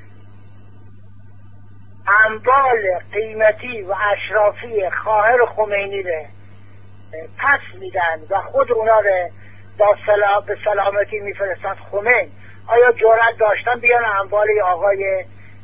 اموال قیمتی و اشرافی خواهر خمینی رو پس میدن و خود اونا رو با سلام به سلامتی میفرستند خمین، آیا جرأت داشتن بیان اموال آقای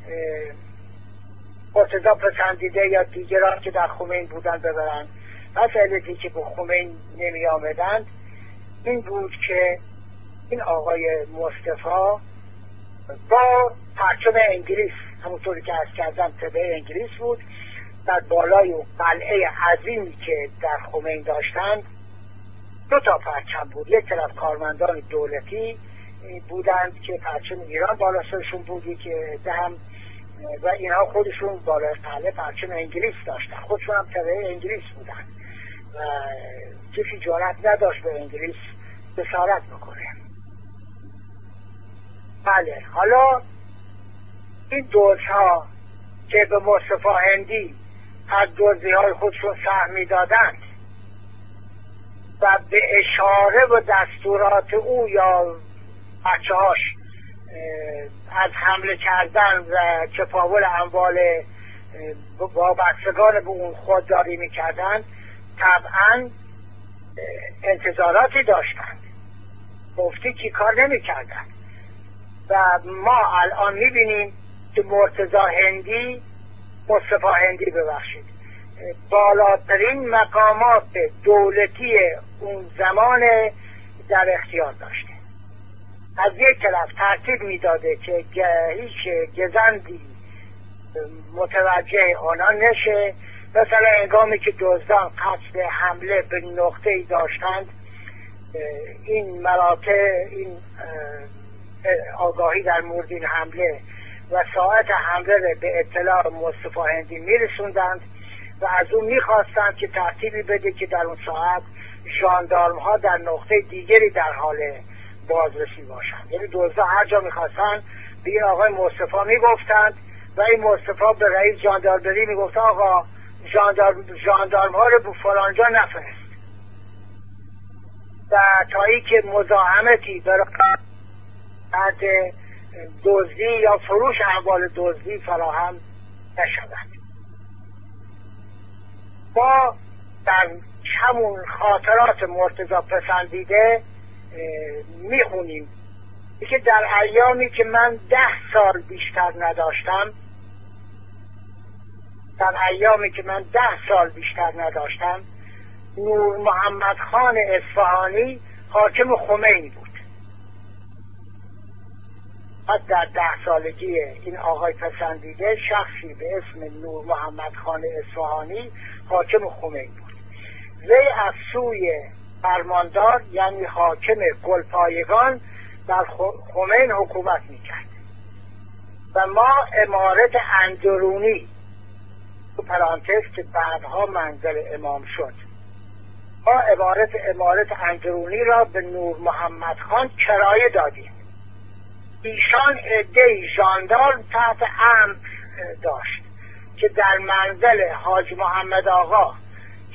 مرتضی پسندیده یا دیگران که در خمین بودن ببرن؟ مسئله‌ای که به خمین نمی آمدند این بود که این آقای مصطفی با پرچم انگلیس، همونطوری که عرض کردم تبع انگلیس بود، در بالای قلعه عظیمی که در خمین داشتند دو تا پرچم بود. یک طرف کارمندان دولتی بودند که پرچم ایران بالا سرشون بودی که دهم و اینها خودشون بالای قلعه پرچم انگلیس داشتن، خودشون هم تبع انگلیس بودن و کسی جرأت نداشت به انگلیس بسارت بکنه. بله، حالا این دزدها که به مصطفی هندی از دزدی های خودشون سهم میدادند و به اشاره و دستورات او یا بچه هاش از حمله کردن و چپاول اموال وابستگان به اون خودداری میکردند، طبعا انتظاراتی داشتند، مفتی که کار نمیکردند و ما الان میبینیم که مرتضی هندی مصطفی هندی ببخشید بالاترین مقامات دولتی اون زمان در اختیار داشته. از یک طرف ترتیب میداده که هیچ گزندی متوجه آنها نشه. مثلا هنگامی که دزدان قصد حمله به نقطه‌ای داشتند، این مراتع این آگاهی در مورد این حمله و ساعت حمله را به اطلاع مصطفی هندی میرسوندند و از اون میخواستند که ترتیبی بده که در اون ساعت ژاندارم ها در نقطه دیگری در حال بازرسی باشند. یعنی دزدا هر جا میخواستند به این آقای مصطفی میگفتند و این مصطفی به رئیس ژاندارمری میگفت آقا ژاندارم ژاندارم ها رو به فلان جا نفرست، و تا ای که مزاحمتی برای بعد دزدی یا فروش اموال دزدی فراهم نشود. ما در همون خاطرات مرتضی پسندیده میخونیم که در ایامی که من ده سال بیشتر نداشتم در ایامی که من ده سال بیشتر نداشتم نور محمد خان اصفهانی حاکم خمینی بود. پس در ده سالگی این آقای پسندیده شخصی به اسم نور محمد خان اصفهانی حاکم خمینی بود. وی از سوی فرماندار یعنی حاکم گلپایگان در خمین حکومت میکرد و ما امارت اندرونی تو پرانتز که بعدها منزل امام شد، ما امارت امارت اندرونی را به نور محمد خان کرایه دادیم. ایشان عده‌ای ژاندارم تحت امر داشت که در منزل حاج محمد آقا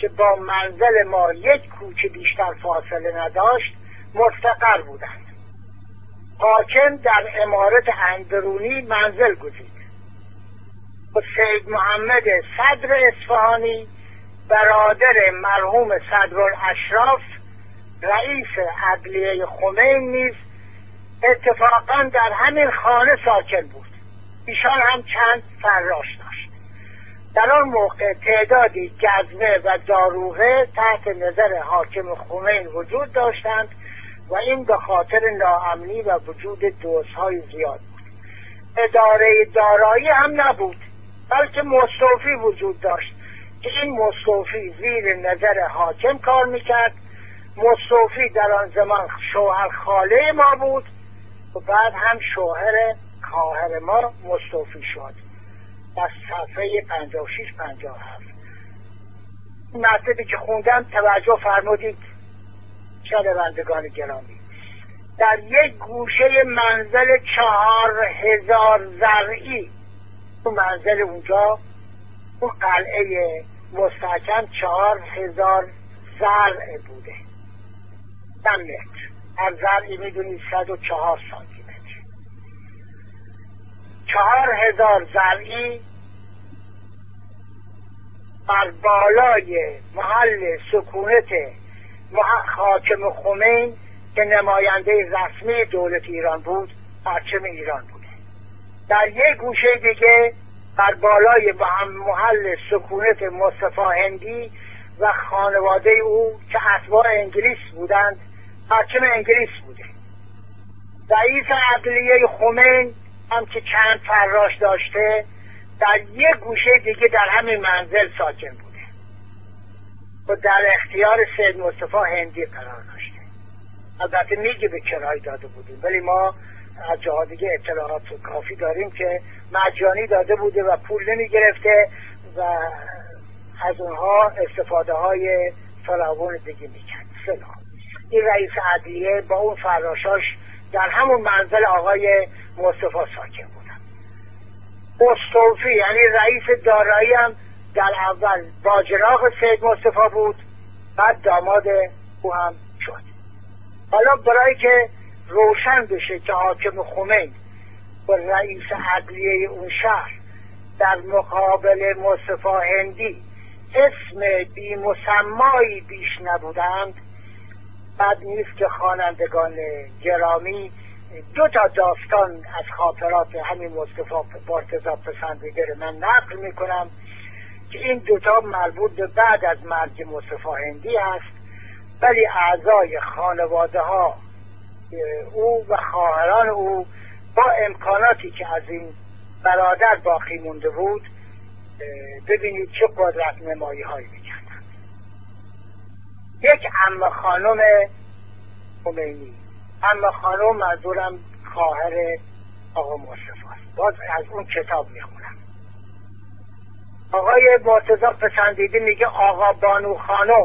که با منزل ما یک کوچه بیشتر فاصله نداشت مستقر بودند. حاکم در امارت اندرونی منزل گزید و سید محمد صدر اصفهانی برادر مرحوم صدرالاشراف رئیس عدلیه خمین نیز اتفاقا در همین خانه ساکن بود. ایشان هم چند فراش داشت. در آن موقع تعدادی گزمه و داروغه تحت نظر حاکم خمین وجود داشتند و این به خاطر ناامنی و وجود دزدهای زیاد بود. اداره دارایی هم نبود، بلکه مستوفی وجود داشت که این مستوفی زیر نظر حاکم کار میکرد. مستوفی در آن زمان شوهر خاله ما بود و بعد هم شوهر خواهر ما مستوفی شد. در صفحه پنجاه و شش پنجاه و هفت مطلبی که خوندم توجه فرمودید شنوندگان گرامی. در یک گوشه منزل چهار هزار زرعی، اون منزل اونجا اون قلعه مستحکم چهار هزار زرع بوده. در متر هر زرعی میدونید صد و چهار سانتی متر. چهار هزار زرعی بر بالای محل سکونت حاکم خمین که نماینده رسمی دولت ایران بود، حاکم ایران بوده. در یک گوشه دیگه بر بالای محل سکونت مصطفی هندی و خانواده او که اتباع انگلیس بودند، حاکم انگلیس بوده. رئیس عدلیه خمین هم که چند فراش داشته در یک گوشه دیگه در همین منزل ساکن بوده و در اختیار سید مصطفی هندی قرار داشته. البته میگه به کرایه داده بودیم، ولی ما از جاها دیگه اطلاعات کافی داریم که مجانی داده بوده و پول نمی گرفته و از اونها استفاده های فراوان دیگه میکرد. سلام. این رئیس عدلیه با اون فراشاش در همون منزل آقای مصطفی ساکن بودن. مستوفی یعنی رئیس دارایی هم در اول باجراق سید مصطفی بود، بعد داماد او هم شد. حالا برای که روشن بشه که حاکم خمین و رئیس عدلیه اون شهر در مقابل مصطفی هندی اسم بی مسمایی بیش نبودند، بعد نیست که خوانندگان گرامی دو تا داستان از خاطرات همین مصطفی مرتضی پسندیده رو من نقل میکنم که این دوتا مربوط به بعد از مرگ مصطفی هندی است، ولی اعضای خانواده ها او و خواهران او با امکاناتی که از این برادر باقی مونده بود ببینید چه قدرت نمایی هایی میکردن. یک عمه خانم خمینی، عمه خانم منظورم خواهر آقا مصطفی است، باز از اون کتاب میخونم. آقای مرتضی پسندیده میگه آقا بانو خانم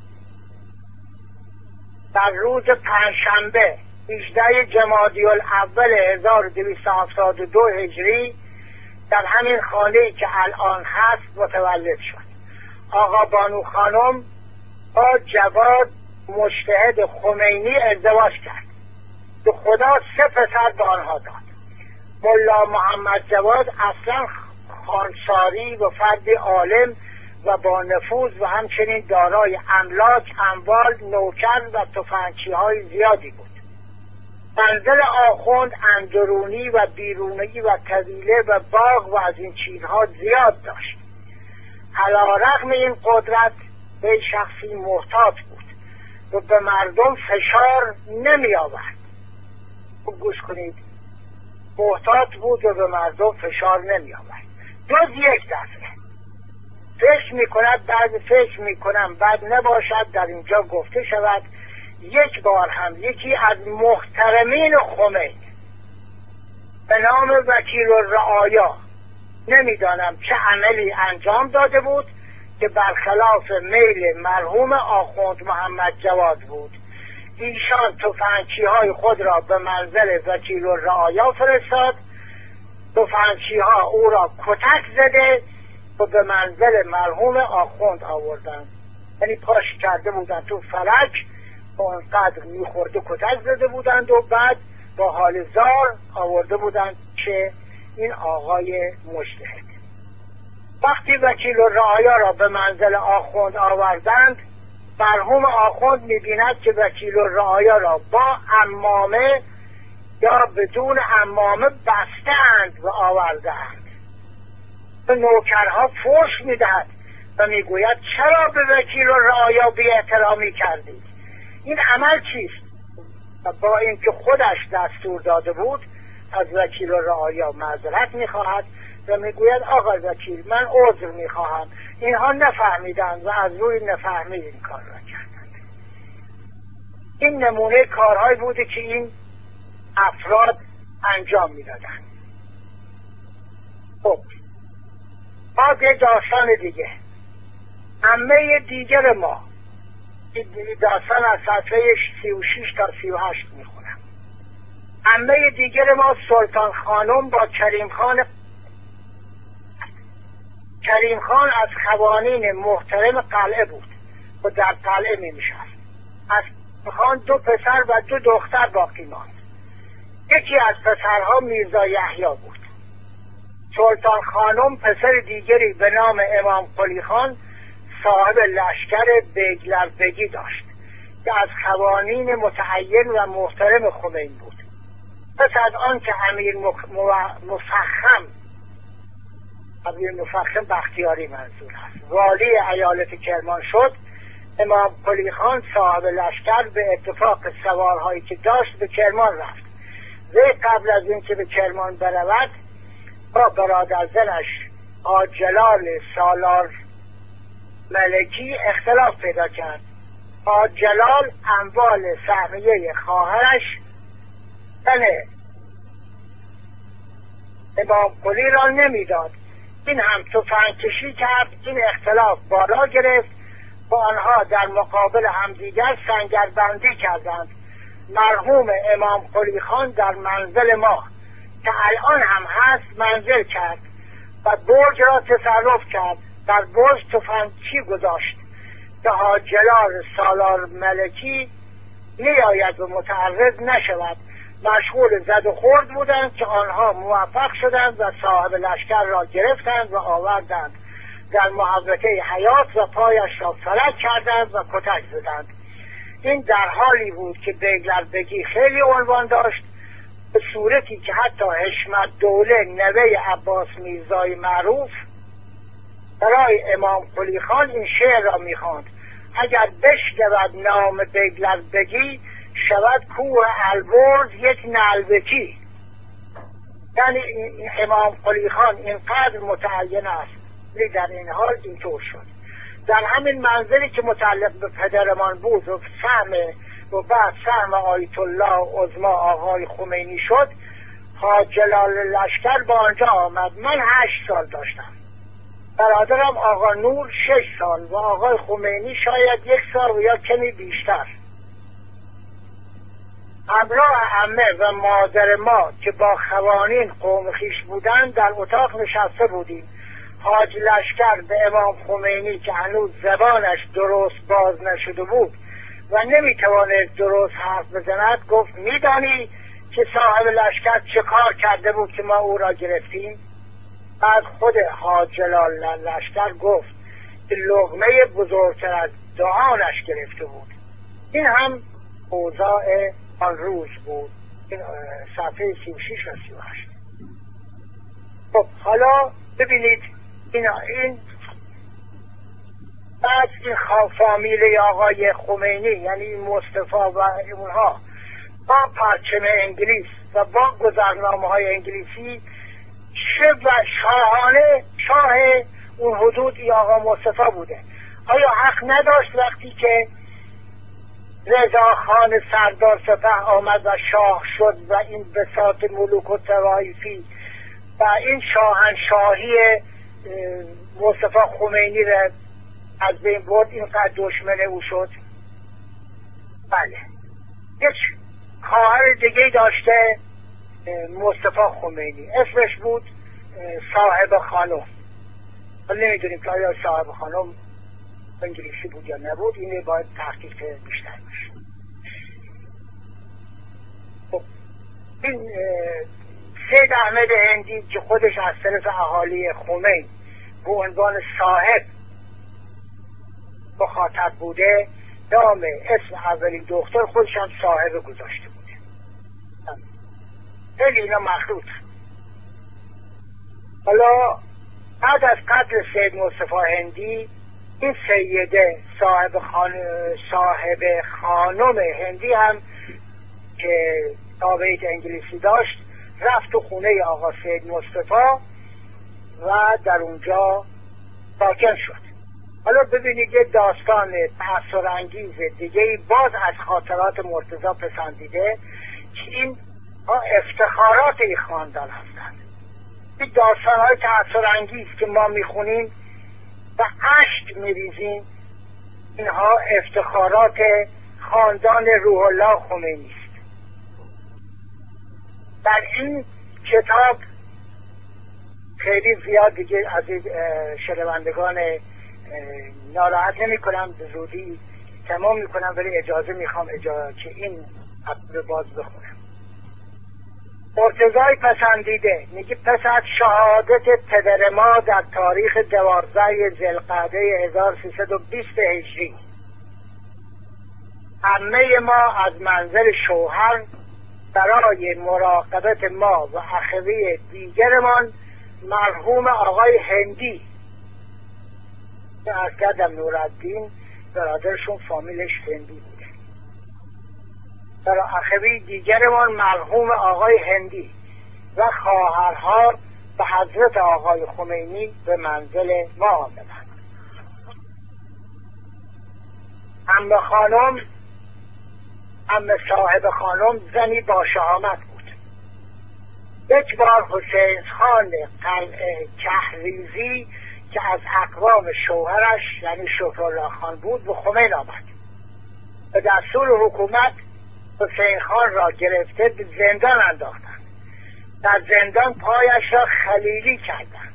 در روز پنجشنبه هجدهم جمادی الاول هزار و دویست و هفتاد و دو هجری در همین خانه‌ای که الان هست متولد شد. آقا بانو خانم با جواد مجتهد خمینی ازدواج کرد. به خدا سه پسر به آنها داد. ملا محمد جواد اصلا خانساری و فردی عالم و با نفوذ و همچنین دارای املاک، اموال، نوکر و تفنگچی های زیادی بود. منزل آخوند اندرونی و بیرونی و طویله و باغ و از این چیزها زیاد داشت. علی رغم این قدرت به شخصی محتاط بود و به مردم فشار نمی آورد. گوش کنید، محتاط بود و به مردم فشار نمی آورد. جز یک دفعه فکر می کند بعد فکر می کنم بعد نباشد در اینجا گفته شود یک بار هم یکی از محترمین خمین به نام وکیل الرعایا نمیدانم چه عملی انجام داده بود که برخلاف میل مرحوم آخوند محمد جواد بود. ایشان تفنگچی های خود را به منزل وکیل الرعایا فرستاد. تفنگچی ها او را کتک زده و به منزل مرحوم آخوند آوردند. یعنی پاش کرده بودن تو فلک، با انقدر میخورده کتک زده بودند و بعد با حال زار آورده بودند که این آقای مجتهد. وقتی وکیل الرعایا را به منزل آخوند آوردند، مرحوم آخوند میبیند که وکیل الرعایا را با عمامه یا بدون عمامه بستند و آوردند. به نوکرها فرش میدهد و میگوید چرا به وکیل الرعایا بی احترامی کردید؟ این عمل چیست؟ و با اینکه خودش دستور داده بود از وکیل الرعایا معذرت میخواهد و میگوید آقا وکیل من عذر میخواهم، اینها نفهمیدند و از روی نفهمی این کار را کردند. این نمونه کارهایی بوده که این افراد انجام میدادند. خب باز یه داستان دیگه، عمه دیگر ما، داستان از صفحه سی و شش تا سی و هشت میخونم. عمه دیگر ما سلطان خانم با کریم خان کریم خان از خوانین محترم قلعه بود و در قلعه می نشست. از خان دو پسر و دو دختر باقی ماند. یکی از پسرها میرزا یحیی بود. سلطان خانم پسر دیگری به نام امام قلی خان صاحب لشکر بیگلربگی داشت که از خوانین متعین و محترم خمین بود. پس از آن که امیر مفخم امیر مفخم بختیاری منظور است والی ایالت کرمان شد، امام قلی خان صاحب لشکر به اتفاق سوارهایی که داشت به کرمان رفت. وی قبل از اینکه به کرمان برود با برادر زنش آجلال سالار ملکی اختلاف پیدا کرد. آجلال اموال سهمیه خواهرش زن امام قلی را نمیداد. این هم تفنگ کشی کرد. این اختلاف بالا گرفت و آنها در مقابل همدیگر سنگربندی کردند. مرحوم امام قلی خان در منزل ما که الان هم هست منزل کرد و برج را تصرف کرد. در برج تفنگچی گذاشت که حاجلال سالار ملکی نیاید و متعرض نشود. مشغول زد و خورد بودند که آنها موفق شدند و صاحب لشکر را گرفتند و آوردند در محوطه حیات و پایش را فلک کردند و کتک زدند. این در حالی بود که بیگلربگی خیلی عنوان داشت، به صورتی که حتی حشمت دوله نوه عباس میرزای معروف برای امام قلی خان این شعر را میخواند: اگر بشنود نام بیگلربگی شود کوه البرز یک نلبکی. یعنی امام قلی خان اینقدر متعین است. در این حال اینطور شد. در همین منزلی که متعلق به پدرمان بود و سهم و بعد سهم آیت الله عظما آقای خمینی شد، حاجلال لشکر با آنجا آمد. من هشت سال داشتم، برادرم آقا نور شش سال و آقای خمینی شاید یک سال و یا کمی بیشتر. همراه عمه و مادر ما که با خوانین قوم خویش بودند در اتاق نشسته بودیم. حاج لشکر به امام خمینی که هنوز زبانش درست باز نشده بود و نمیتواند درست حرف بزند گفت: میدانی که صاحب لشکر چه کار کرده بود که ما او را گرفتیم؟ بعد خود حاج جلال لشکر گفت که لقمه بزرگتر از دهانش گرفته بود. این هم اوضاع آن روز بود. این صفحه سی و شش و سی و هشت. خب حالا ببینید این این بعد این فامیله آقای خمینی یعنی مصطفی و اونها با پرچم انگلیس و با گذرنامه های انگلیسی شبه شاهانه شاه اون حدود ای آقا مصطفی بوده. آیا حق نداشت وقتی که رضا خان سردار سپه آمد و شاه شد و این بساط ملوک و طوایفی و این شاهنشاهی مصطفی خمینی را از بین برد، اینقدر دشمن او شد؟ بله. یک خواهر دیگه داشته مصطفی خمینی، اسمش بود صاحب خانم. نمیدونیم که آیا صاحب خانم انگلیسی بود یا نبود، اینه باید تحقیق بیشتر بشه. خب این سید احمد هندی که خودش از طرف اهالی خمین به عنوان صاحب مخاطب بوده، نام اسم اولین دختر خودش هم صاحب گذاشته بوده. خیلی اینا مخلوط. حالا بعد از قتل سید مصطفی هندی، این سیده صاحب خان... صاحب خانم هندی هم که تابعیت انگلیسی داشت رفت تو خونه آقا سید مصطفی و در اونجا ساکن شد. حالا ببینید یه داستان تأثیرانگیز دیگه باز از خاطرات مرتضی پسندیده که این افتخارات این خاندان هستند. این داستان های تأثیرانگیز که ما میخونیم و اشک میریزیم، اینها افتخارات خاندان روح الله خمینی است. در این کتاب خیلی زیاد دیگه از شنوندگان ناراحت نمی کنم، به زودی تمام می کنم، ولی اجازه میخوام اجازه که این اصل باز بخونم. مرتضی پسندیده میگه پس از شهادت پدر ما در تاریخ دوازده ذوالقعده هزار و سیصد و بیست هجری، عمه ما از منزل شوهر برای مراقبت ما و اخوی دیگرمان مرحوم آقای هندی که از کردم نورالدین برادرشون فامیلش هندی بوده، برای اخوی دیگرمان مرحوم آقای هندی و خواهرها به حضرت آقای خمینی به منزل ما آمدند. عمه خانم عمه صاحب خانم زنی با شهامت بود. یک بار حسین خان قلعه کهریزی که از اقوام شوهرش یعنی شکرالله خان بود به خمین آمد. به دستور حکومت حسین خان را گرفته به زندان انداختند. در زندان پایش را خلیلی کردند.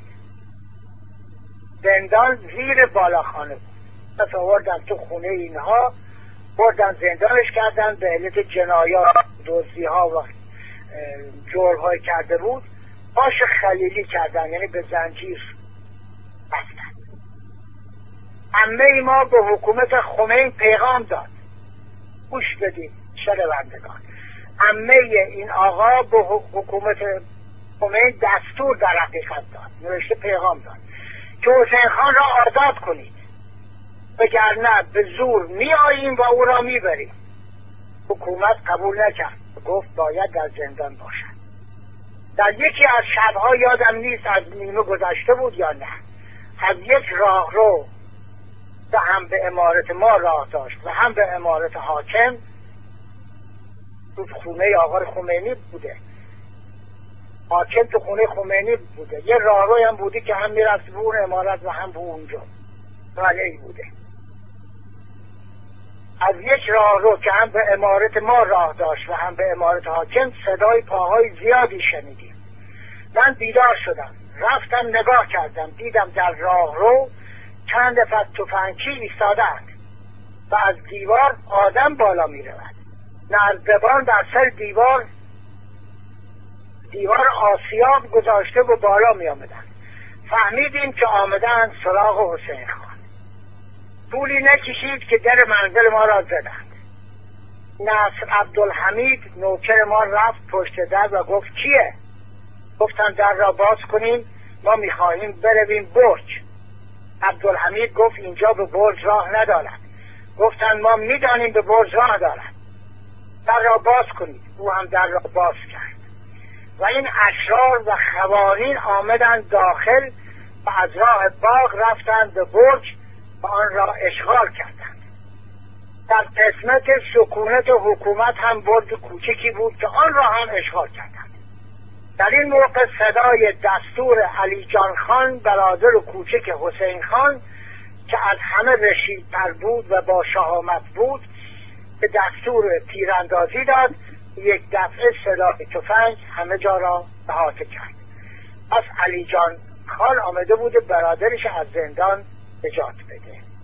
زندان زیر بالاخانه بود. پس آوردن تو خونه اینها، بردن زندانش کردن به علت جنایات، دزدی ها و جرم های کرده بود. پاش خلیلی کردن، یعنی به زنجیر بستن. عمه ما به حکومت خمین پیغام داد. گوش بدید شنوندگان، عمه این آقا به حکومت خمین دستور در حقیقت داد، نوشته پیغام داد که حسین خان را آزاد کنید، وگرنه به زور می آییم و او را می بریم. حکومت قبول نکرد، گفت باید در زندان باشد. در یکی از شبها یادم نیست از نیمه گذشته بود یا نه، از یک راهرو و هم به امارت ما راه داشت و هم به امارت حاکم، تو خونه آقای خمینی بوده، حاکم تو خونه خمینی بوده، یه راهروی هم بوده که هم میرفت به اون امارت و هم به اونجا ولی بوده. از یک راهرو که هم به امارت ما راه داشت و هم به امارت حاکم صدای پاهای زیادی شنیدیم. من بیدار شدم، رفتم نگاه کردم، دیدم در راهرو چند نفر تفنگچی ایستادند و از دیوار آدم بالا می رود. نردبان در سر دیوار دیوار آسیاب گذاشته و بالا می آمدن. فهمیدیم که آمدن سراغ حسین خان. طولی نکشید که در منزل ما را زدند. نصر عبدالحمید نوکر ما رفت پشت در و گفت کیه؟ گفتن در را باز کنیم، ما میخواهیم برویم برج. عبدالحمید گفت اینجا به برج راه ندارد. گفتن ما میدانیم به برج راه دارد، در را باز کنید. او هم در را باز کرد و این اشرار و خوانین آمدن داخل و از راه باغ رفتند به برج و آن را اشغال کردند. در قسمت سکونت حکومت هم برج کوچکی بود که آن را هم اشغال کردند. در این موقع صدای دستور علی جان خان برادر کوچک حسین خان که از همه رشیدتر بود و با شهامت بود به دستور تیراندازی داد. یک دفعه صدای تفنگ همه جا را احاطه کرد. پس علی جان خان آمده بود برادرش از زندان نجات بده.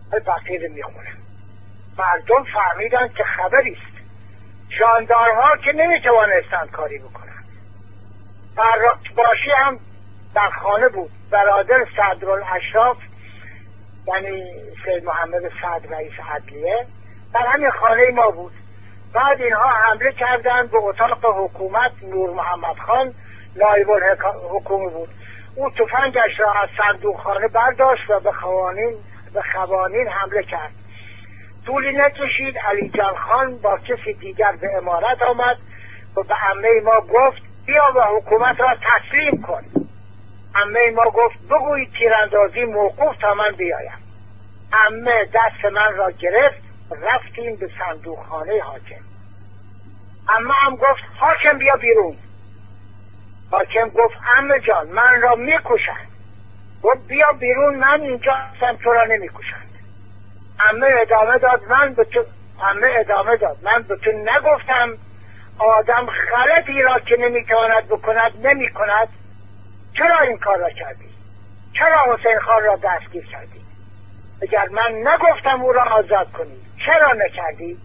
بقیه میخونم. مردم فهمیدن که خبری است. ژاندارم‌ها که نمیتوانستند کاری بکنند. فراشباشی هم در خانه بود. برادر صدرالاشراف یعنی سید محمد صدر رئیس عدلیه در همین خانه ما بود. بعد اینها حمله کردند به اتاق حکومت. نور محمد خان نایب الحکومه بود. او تفنگش را از صندوق خانه برداشت و به خوانین به خوانین حمله کرد. طولی نکشید علی جان خان با کسی دیگر به امارت آمد و به عمه ما گفت بیا و حکومت را تسلیم کن. عمه ما گفت بگویید تیراندازی موقوف تا من بیایم. عمه دست من را گرفت، رفتیم به صندوق خانه حاکم. عمه هم گفت حاکم بیا بیرون. حاکم گفت عمه جان من را میکشند. گفت بیا بیرون، من اینجا هستم، تو را نمیکشند. عمه ادامه داد من به تو عمه ادامه داد من به تو نگفتم آدم غلطی را که نمیتواند بکند نمیکند؟ چرا این کار را کردی؟ چرا حسین خان را دستگیر کردی؟ اگر من نگفتم او را آزاد کنی چرا نکردی؟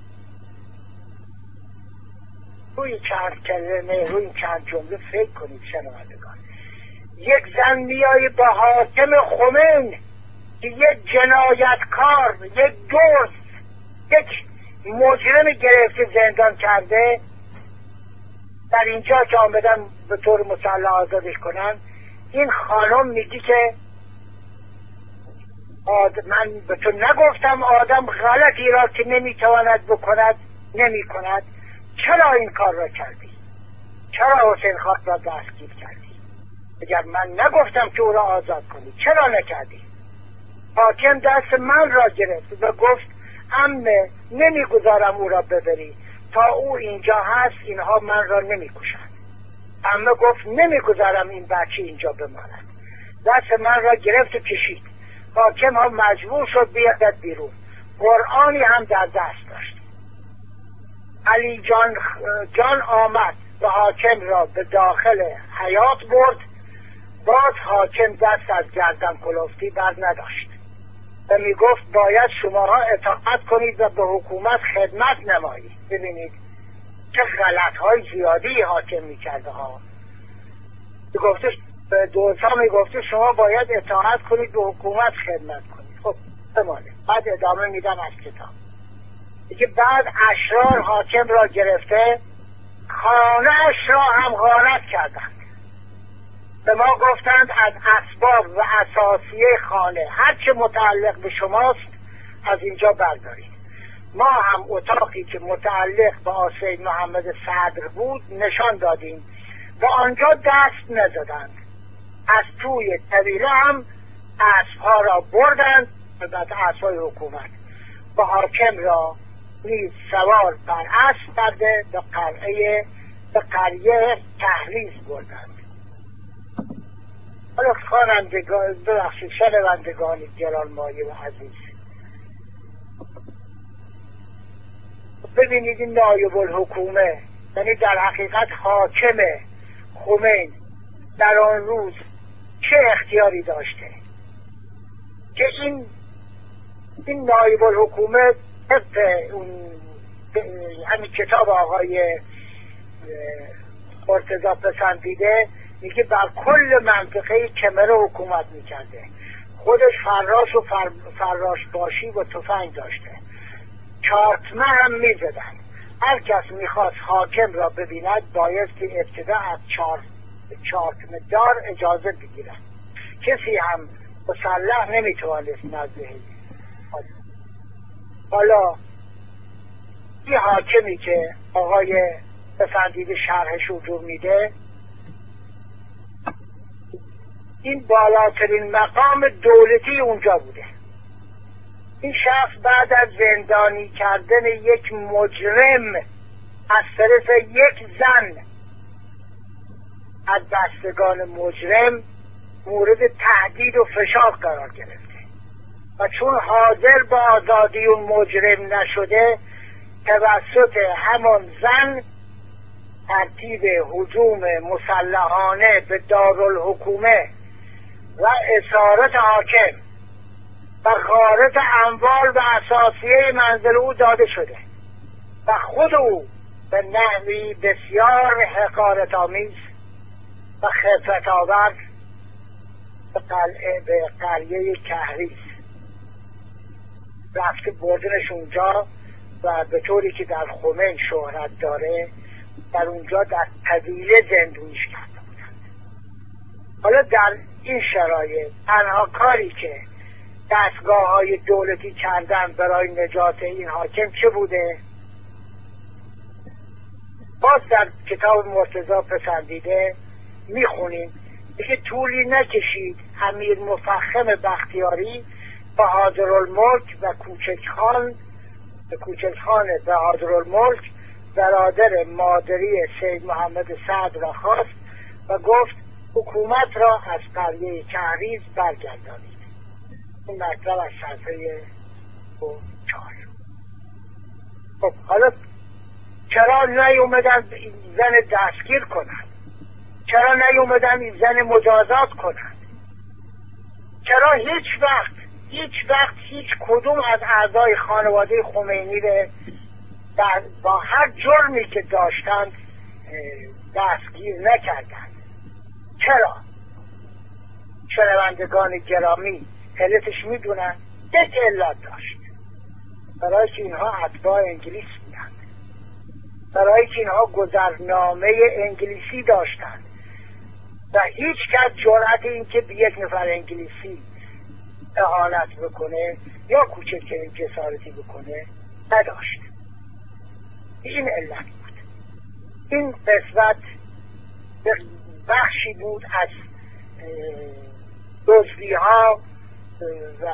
روی چند کلمه روی چند جمله فکر کنید شنوندگان. یک زن میایی با حاکم خمین که یک جنایتکار، یک دزد، یک مجرم گرفته زندان کرده، در اینجا که آمدن به طور مسلح آزادش کنن، این خانم میگی که آد... من به تو نگفتم آدم غلطی را که نمیتواند بکند نمیکند؟ چرا این کار را کردی؟ چرا حسین خان را دستگیر کردی؟ اگر من نگفتم که او را آزاد کنی چرا نکردی؟ حاکم دست من را گرفت و گفت عمه نمیگذارم او را ببری، تا او اینجا هست اینها من را نمیکشند. عمه گفت نمیگذارم این بچه اینجا بماند. دست من را گرفت و کشید. حاکم هم مجبور شد بیادت بیرون. قرآنی هم در دست داشت. علی جان, جان آمد و حاکم را به داخل حیاط برد. باز حاکم دست از گردن کلفتی بر نداشت و می گفت باید شماها اطاعت کنید و به حکومت خدمت نمایید. ببینید چه غلط های زیادی حاکم می کرده ها. می گفته دوستا می گفته شما باید اطاعت کنید به حکومت خدمت کنید. خب بمانه. بعد ادامه میدن از کتاب. دیگه بعد اشرار حاکم را گرفته خانه اش را هم غارت کردند. به ما گفتند از اسباب و اساسیه خانه هرچه متعلق به شماست از اینجا بردارید. ما هم اتاقی که متعلق به سید محمد صدر بود نشان دادیم و آنجا دست نزدند. از توی طویله هم اسبها را بردند و بعد اسبای حکومت و حاکم را نیز سوار بر اسب کرده به قلعه به قریه تحریز بردند. حالا خوانندگان ببخشید شنوندگان گرانمایه و عزیز، ببینید این نایب الحکومه یعنی در حقیقت حاکم خمین در آن روز چه اختیاری داشته که این این نایب الحکومه طبق اون همین کتاب آقای مرتضی پسندیده میگه بر کل منطقه کمره حکومت میکرده. خودش فراش و فر... فراش باشی و تفنگ داشته. چارتمه هم میزدن. هر کس میخواست حاکم را ببیند بایستی ابتدا از چار... چارتمه دار اجازه بگیرن. کسی هم مسلح نمیتوانست نزده. حالا این حاکمی که آقای پسندیده شرحش رو میده، این بالاترین مقام دولتی اونجا بوده. این شخص بعد از زندانی کردن یک مجرم از طرف یک زن از بستگان مجرم مورد تهدید و فشار قرار گرفته و چون حاضر به آزادی اون مجرم نشده توسط همان زن ترتیب هجوم مسلحانه به دارالحکومه و اسارت حاکم و غارت اموال و اساسیه منزل او داده شده و خود او به نحوی بسیار حقارت آمیز و خفت آور به قلعه به قریه کهریز رفته بردنش اونجا و به طوری که در خمین شهرت داره در اونجا در طویله زندونیش کرده بودند. حالا در این شرایط تنها کاری که دستگاه های دولتی کردن برای نجات این حاکم چه بوده؟ باز در کتاب مرتضی پسندیده میخونیم دیگه طولی نکشید امیر مفخم بختیاری بهادرالملک و کوچکخان به کوچکخان بهادرالملک برادر مادری سید محمد سعد را خواست و گفت حکومت را از قریه کهریز برگردانید. این مطلب از صفحه چهار. خب حالا چرا نیومدن این زن دستگیر کنند؟ چرا نیومدن این زن مجازات کنند؟ چرا هیچ وقت هیچ وقت هیچ کدوم از اعضای خانواده خمینی رو با هر جرمی که داشتند دستگیر نکردند؟ چرا؟ شنوندگان گرامی علتش میدونن؟ یک علت داشت، برای که اینها اتباع انگلیس بودند، برای که اینها گذرنامه انگلیسی داشتند و هیچ کس جرأت این که به یک نفر انگلیسی اهانت بکنه یا کوچکترین جسارتی بکنه نداشت. این علت بود. این قسمت بخشی بود از دزدی ها و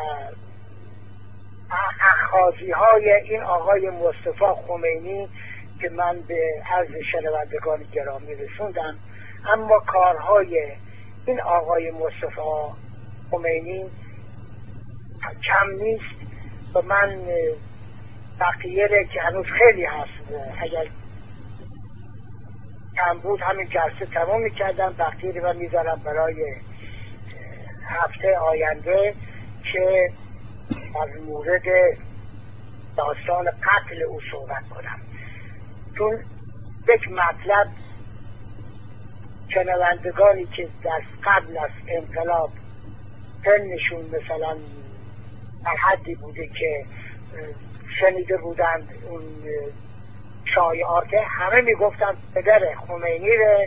اخاذی های این آقای مصطفی خمینی که من به عرض شنوندگان گرامی رسوندم. اما کارهای این آقای مصطفی خمینی کم نیست و من بقیه که هنوز خیلی هست اگر کم بود همین جلسه تمام میکردم، بقیه رو میذارم برای هفته آینده که از مورد داستان قتل او صحبت کنم، چون یک مطلب شنوندگانی که در قبل از انقلاب سنشون مثلا در حدی بوده که شنیده بودند اون شایعات، همه میگفتن پدر خمینی رو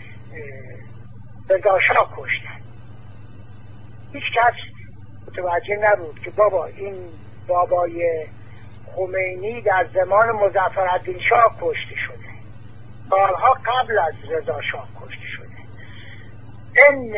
رضا شاه کشتن. هیچ کس متوجه نبود که بابا این بابای خمینی در زمان مظفرالدین شاه کشته شده، سالها قبل از رضا شاه کشته شده. این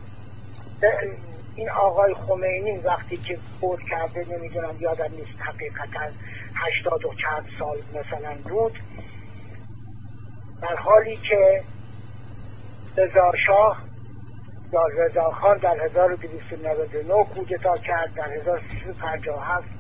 این آقای خمینی وقتی که فوت کرده نمیدونم یادم نیست حقیقتا هشتاد و چند سال مثلا بود، در حالی که رضا شاه یا رضا خان در هزار و دویست و نود و نه کودتا کرد، در هزار و سیصد و پنجاه و هفت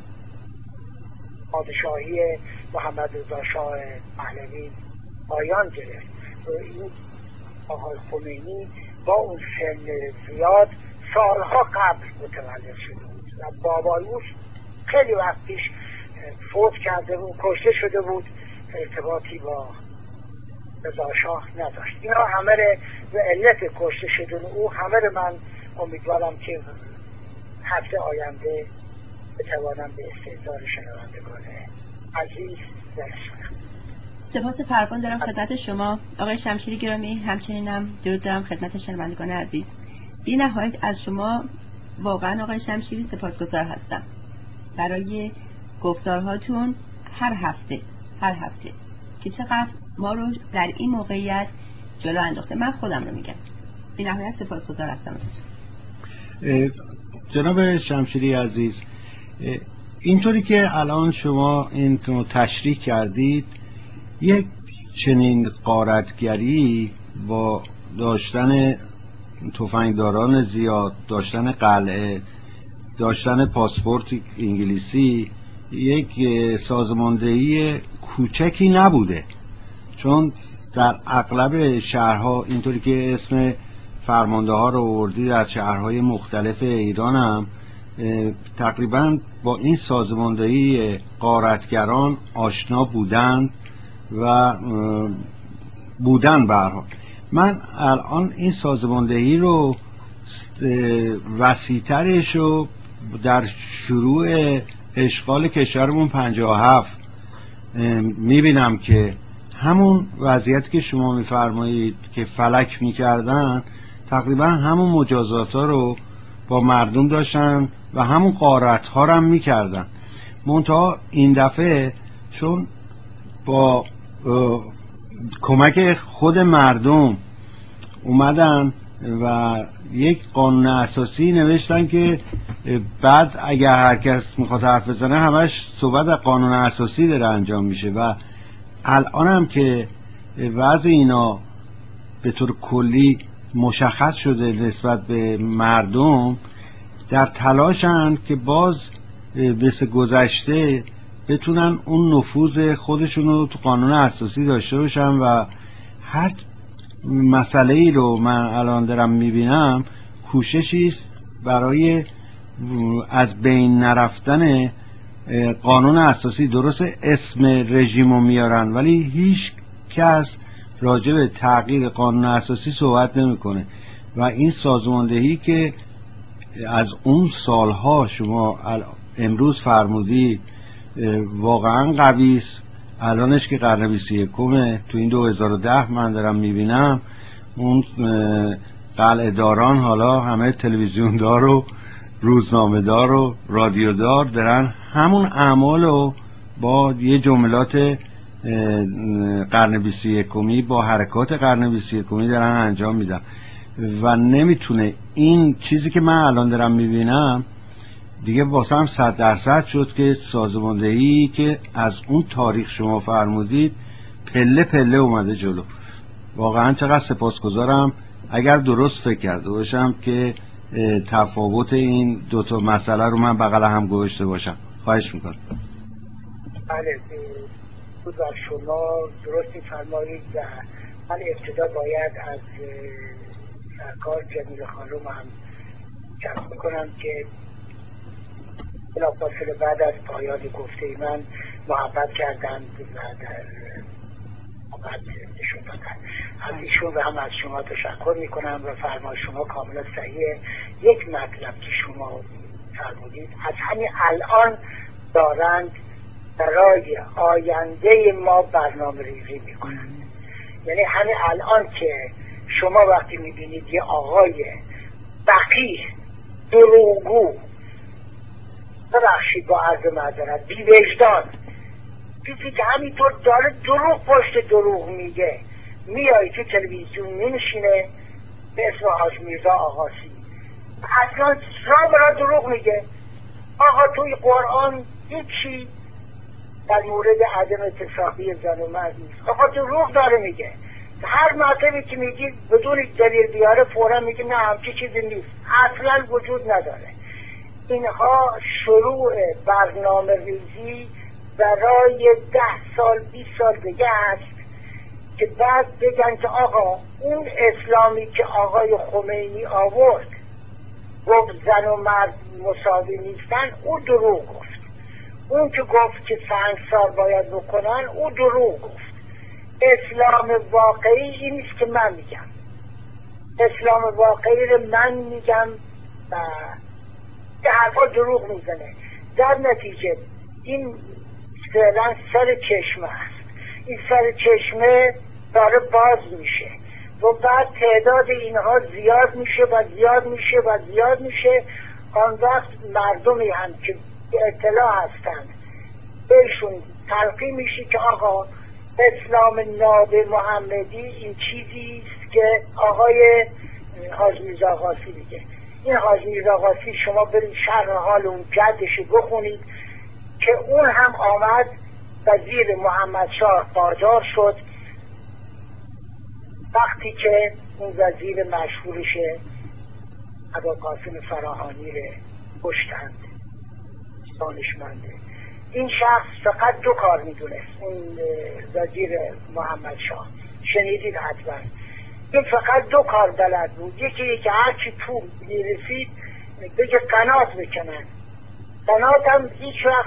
پادشاهی محمد رضا شاه پهلوی پایان گرفت. این آقای خمینی با اون سن زیاد سالها قبل متولد شده بود و بابایوش خیلی وقت پیش فوت کرده بود، کشته شده بود، ارتباطی با رضا شاه نداشت. اینا همه به علت کشته شدن او همه من امیدوارم که هفته آینده بتوانم به استحضار شنوندگان عزیز برسونم. سپاس فراوان دارم خدمت شما آقای شمشیری گرامی، همچنینم درود دارم خدمت شنوندگان عزیز. بی نهایت از شما واقعا آقای شمشیری سپاسگزار هستم برای گفتارهاتون هر هفته هر هفته که چقدر ما رو در این موقعیت جلو انداخته. من خودم رو میگم بی نهایت سپاسگزار هستم. جناب شمشیری عزیز، اینطوری که الان شما این رو تشریح کردید، یک چنین غارتگری با داشتن تفنگداران زیاد، داشتن قلعه، داشتن پاسپورت انگلیسی، یک سازماندهی کوچکی نبوده، چون در اغلب شهرها اینطوری که اسم فرمانده ها رو آوردید از شهرهای مختلف ایران هم تقریبا با این سازماندهی غارتگران آشنا بودند و بودن به هر حال. من الان این سازماندهی رو وسیع‌ترش رو در شروع اشغال کشورمون پنجاه و هفت میبینم که همون وضعیتی که شما میفرمایید که فلک میکردن تقریبا همون مجازات ها رو با مردم داشتن و همون غارت ها رو هم میکردن. منتها این دفعه چون با کمک خود مردم اومدن و یک قانون اساسی نوشتن که بعد اگر هر کس میخواد حرف بزنه همش صحبت از قانون اساسی داره انجام میشه و الان هم که وضع اینا به طور کلی مشخص شده نسبت به مردم، در تلاشن که باز مثل گذشته بتونن اون نفوذ خودشون رو تو قانون اساسی داشته باشن و هر مسئله ای رو من الان دارم میبینم کوششی است برای از بین نرفتن قانون اساسی. درست اسم رژیم رو میارن ولی هیچ کس راجع به تغییر قانون اساسی صحبت نمیکنه و این سازماندهی که از اون سالها شما امروز فرمودی واقعا قوی است. الانش که قرن بیست و یکم تو این دو هزار و ده من دارم میبینم اون قلعه داران حالا همه تلویزیون دار و روزنامه دار و رادیو دار دارن همون اعمال رو با یه جملات قرن بیست و یکمی با حرکات قرن بیست و یکمی دارن انجام میدن و نمیتونه این چیزی که من الان دارم میبینم دیگه واسه هم صد درصد شد که سازماندهی که از اون تاریخ شما فرمودید پله پله اومده جلو. واقعا چقدر سپاسگزارم. اگر درست فکر کرده باشم که تفاوت این دوتا مسئله رو من بغل هم گذاشته باشم. خواهش میکنم. بله بود و شما درست میفرمایید و من ابتدا باید از سرکار جمیل خانم هم جمع میکنم که بلافاصله بعد از پایان گفته من محبت کردند و در محبت نشون دادن. از ایشون و هم از شما تشکر میکنم و فرمای شما کاملا صحیحه. یک مطلب که شما فرمودید از همین الان دارند برای آینده ما برنامه ریزی میکنند. یعنی همین الان که شما وقتی میبینید یه آقای بقیه دروغگو، ببخشید با عرض معذرت، بی وجدان، کسی که همینطور داره دروغ پشت دروغ میگه، میایی تو تلویزیون میشینه به اسم حاج میرزا آقاسی اصلا را برای دروغ میگه. آقا توی قرآن هیچی در مورد عدم اتفاقی زن و مرد نیست. آقا دروغ داره میگه. هر مطلبی که میگی بدون دلیل بیاره فورا میگه نه همچی چیزی نیست، اصلا وجود نداره. اینها شروع برنامه ریزی برای ده سال بیست سال دیگه است که بعد بگن که آقا اون اسلامی که آقای خمینی آورد گفت زن و مرد مساوی نیستن، او دروغ گفت. اون که گفت که سنگسار باید بکنن، او دروغ گفت. اسلام واقعی این نیست که من میگم، اسلام واقعی رو من میگم و که حرفا دروغ میزنه. در نتیجه این فعلا سر چشمه است. این سر چشمه داره باز میشه و بعد تعداد اینها زیاد میشه و زیاد میشه و زیاد میشه. آن وقت مردمی هم که اطلاع هستند بهشون تلقی میشه که آقا اسلام ناب محمدی این چیزی است که آقای حاج میرزا آقاسی میگه. این حاج میرزا آقاسی شما برید شرح حال اون جدش بخونید که اون هم آمد وزیر محمد شاه قاجار شد وقتی که اون وزیر مشهورشه ابوالقاسم فراهانی رو کشتند. دانشمنده. این شخص فقط دو کار میدونست، اون وزیر محمد شاه، شنیدید حتما، این فقط دو کار بلد بود. یکی که هرچی پول میرسید بگه قنات بکنن. قنات هم هیچ وقت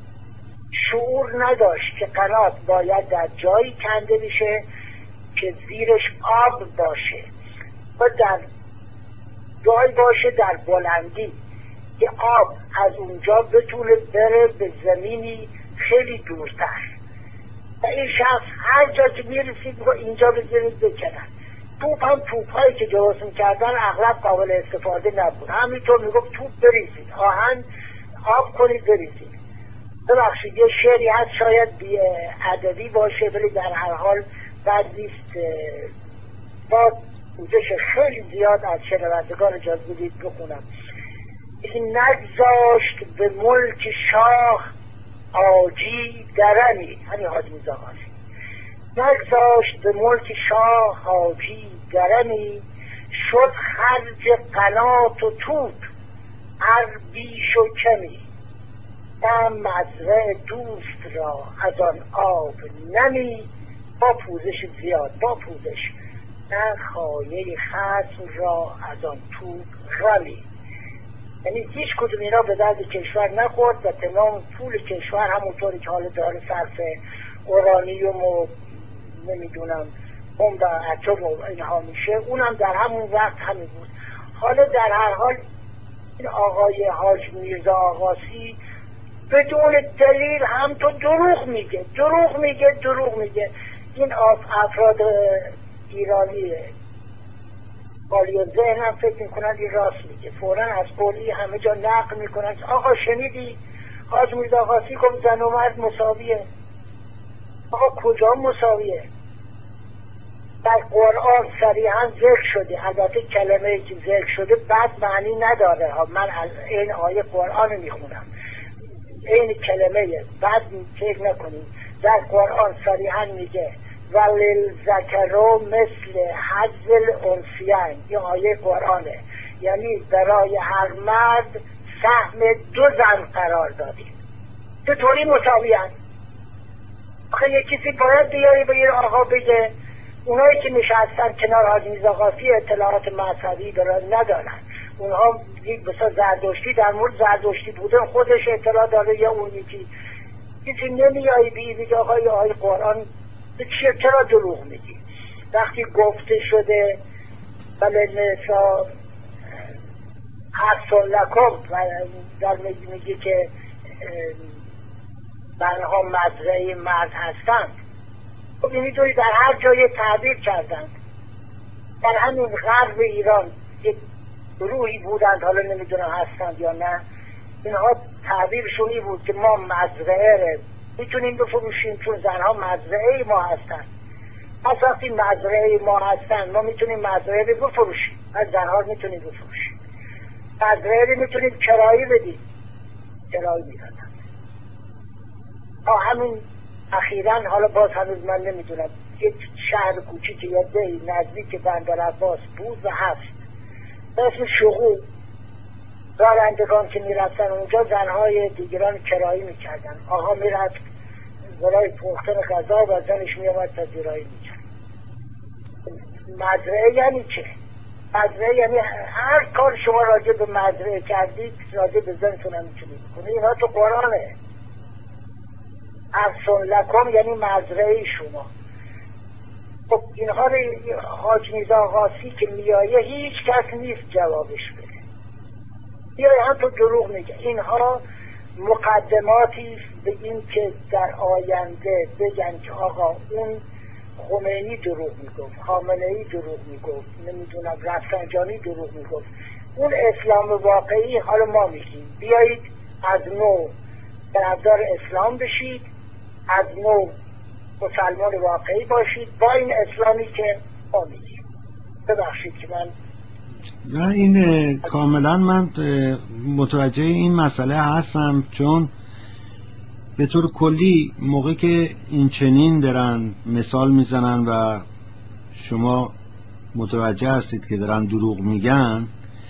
شعور نداشت که قنات باید در جایی کنده بشه که زیرش آب باشه و در جایی باشه در بلندی که آب از اونجا بتونه بره به زمینی خیلی دورتر و این شخص هر جا که میرسید رو اینجا بذارید بکنن. توپ هم توپ هایی که درست میکردن اغلب قابل استفاده نبود. همینطور میگفت توپ بریزید، آهن آب کنید بریزید. ببخشید یه شعری هست شاید بی ادبی باشه ولی در هر حال بد نیست با پوزش خیلی زیاد از شنوندگان اجازه بدید بخونم. این نگذاشت به ملک شاه حاجی درمی، همین حاجی میزاغاسی، نگذاشت به ملک شاه حاجی درمی، شد خرج قنات و توپ هر بیش و کمی، دم مزرع دوست را از آن آب نمی، با پوزش زیاد با پوزش، نه خایه خصم را از آن توپ غمی. یعنی هیچ کدوم اینا به درد کشور نخورد و تمام پول کشور همونطوری که حالا داره صرف اورانیوم و نمیدونم بمب اتم و اینها میشه اونم در همون وقت همین بود. حالا در هر حال این آقای حاج میرزا آقاسی بدون دلیل هم تو دروغ میگه دروغ میگه دروغ میگه. این افراد ایرانی قالی و ذهن هم فکر میکنن این راست میگه، فوراً از قولی همه جا نقل میکنن. آقا شنیدی حاج میرزا آقاسی گفت زن و مرد مساویه؟ آقا کجا مساویه؟ در قرآن صریحا ذکر شده، البته کلمه که ذکر شده بد معنی نداره، من از این آیه قرآن میخونم، این کلمه بد فکر نکنید. در قرآن صریحا میگه وللذکر مثل حظ الانثیین، این آیه قرآنه، یعنی برای هر مرد سهم دو زن قرار دادیم. چطوری مساویان؟ آخه یکی کسی باید بیایی به این آقا بگه اونایی که نشستن کنار حاج میرزا آقاسی اطلاعات مذهبی ندارن، اونها مثلا زردشتی در مورد زردشتی بودن خودش اطلاع داره یا اون یکی کسی نمیایی بی بگه آقا یا آقای قرآن چیه چرا دروغ میگی؟ وقتی گفته شده بله نسا حسن لکم در میگه که برها مزرعه مرد هستند، خب این دوری در هر جای تعبیر کردند. در همین غرب ایران یک گروهی بودند، حالا نمیدونم هستند یا نه، اینها تعبیرشون این بود که ما مزرعه میتونیم بفروشیم چون زنها مزرعه ما هستند. پس وقتی مزرعه ما هستند ما میتونیم مزرعه رو بفروشیم، از زنها میتونیم بفروشیم، مزرعه رو میتونیم کرایی بدیم، کرایی میدن. تا همین اخیراً حالا باز هنوز من نمیدونم یک شهر کوچیک یا دهی نزدیک بندرعباس بود و هست به اسم شغول، رانندگان که میرفتن اونجا زنهای دیگران کرایی میکردن، آقا میرفت برای پختن غذا و زنش میامد پذیرایی میکرد. مزرعه یعنی چه؟ مزرعه یعنی هر کار شما راجع به مزرعه کردید راجع به زنتون هم میتونید بکنید. اینها تو قرآنه. احسن لکم یعنی مزرعه شما. خب اینها رو حاج میرزا آقاسی که میایه هیچ کس نیست جوابش بده. یا هم تو دروغ میگه. اینها مقدماتی به این که در آینده بگن که آقا اون خمینی دروغ میگفت، خامنه‌ای دروغ میگفت، نمیدونم رفسنجانی دروغ میگفت، اون اسلام واقعی حالا ما میگیم بیایید از نو طرفدار اسلام بشید، از نو مسلمان واقعی باشید با این اسلامی که ما میگیم. ببخشید که من نه این کاملا من متوجه این مسئله هستم، چون به طور کلی موقعی که این چنین دارن مثال میزنن و شما متوجه هستید که دارن دروغ میگن،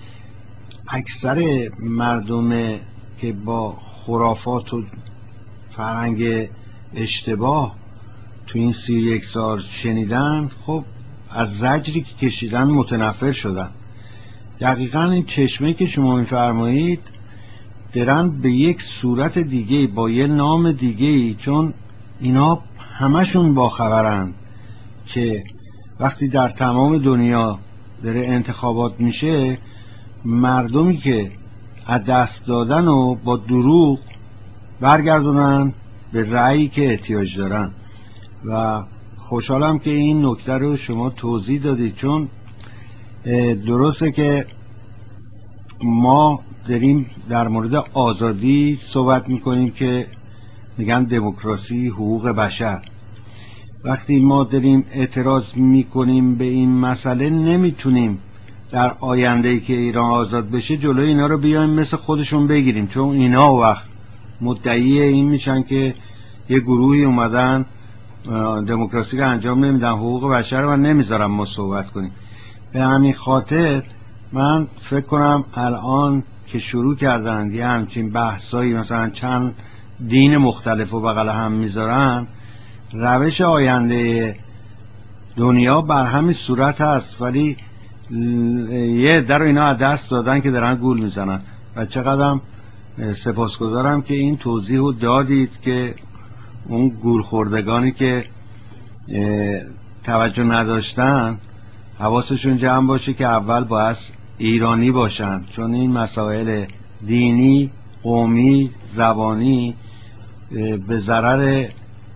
اکثر مردم که با خرافات و فرهنگ اشتباه تو این سی و یک سال شنیدن، خب از زجری که کشیدن متنفر شدن. دقیقا این چشمه که شما میفرمایید درن به یک صورت دیگه با یه نام دیگه، چون اینا همشون باخبرن که وقتی در تمام دنیا داره انتخابات میشه، مردمی که از دست دادن و با دروغ برگردونن به رأیی که احتیاج دارن. و خوشحالم که این نکته رو شما توضیح دادید، چون درسته که ما داریم در مورد آزادی صحبت میکنیم که میگن دموکراسی، حقوق بشر. وقتی ما داریم اعتراض میکنیم به این مسئله، نمیتونیم در آینده‌ای که ایران آزاد بشه جلوی اینا رو بیایم مثل خودشون بگیریم، چون اینا وقت مدعی این میشن که یه گروهی اومدن دموکراسی رو انجام نمیدن، حقوق بشر رو نمیذارن ما صحبت کنیم. به همین خاطر من فکر کنم الان که شروع کردن یه همچین بحثایی، مثلا چند دین مختلف و بغل هم میذارن، روش آینده دنیا بر همین صورت هست، ولی یه در اینا از دست دادن که دارن گول میزنن. و چقدرم سپاسگزارم که این توضیح رو دادید که اون گول خوردگانی که توجه نداشتن حواسشون جمع باشه که اول باید ایرانی باشن، چون این مسائل دینی، قومی، زبانی به ضرر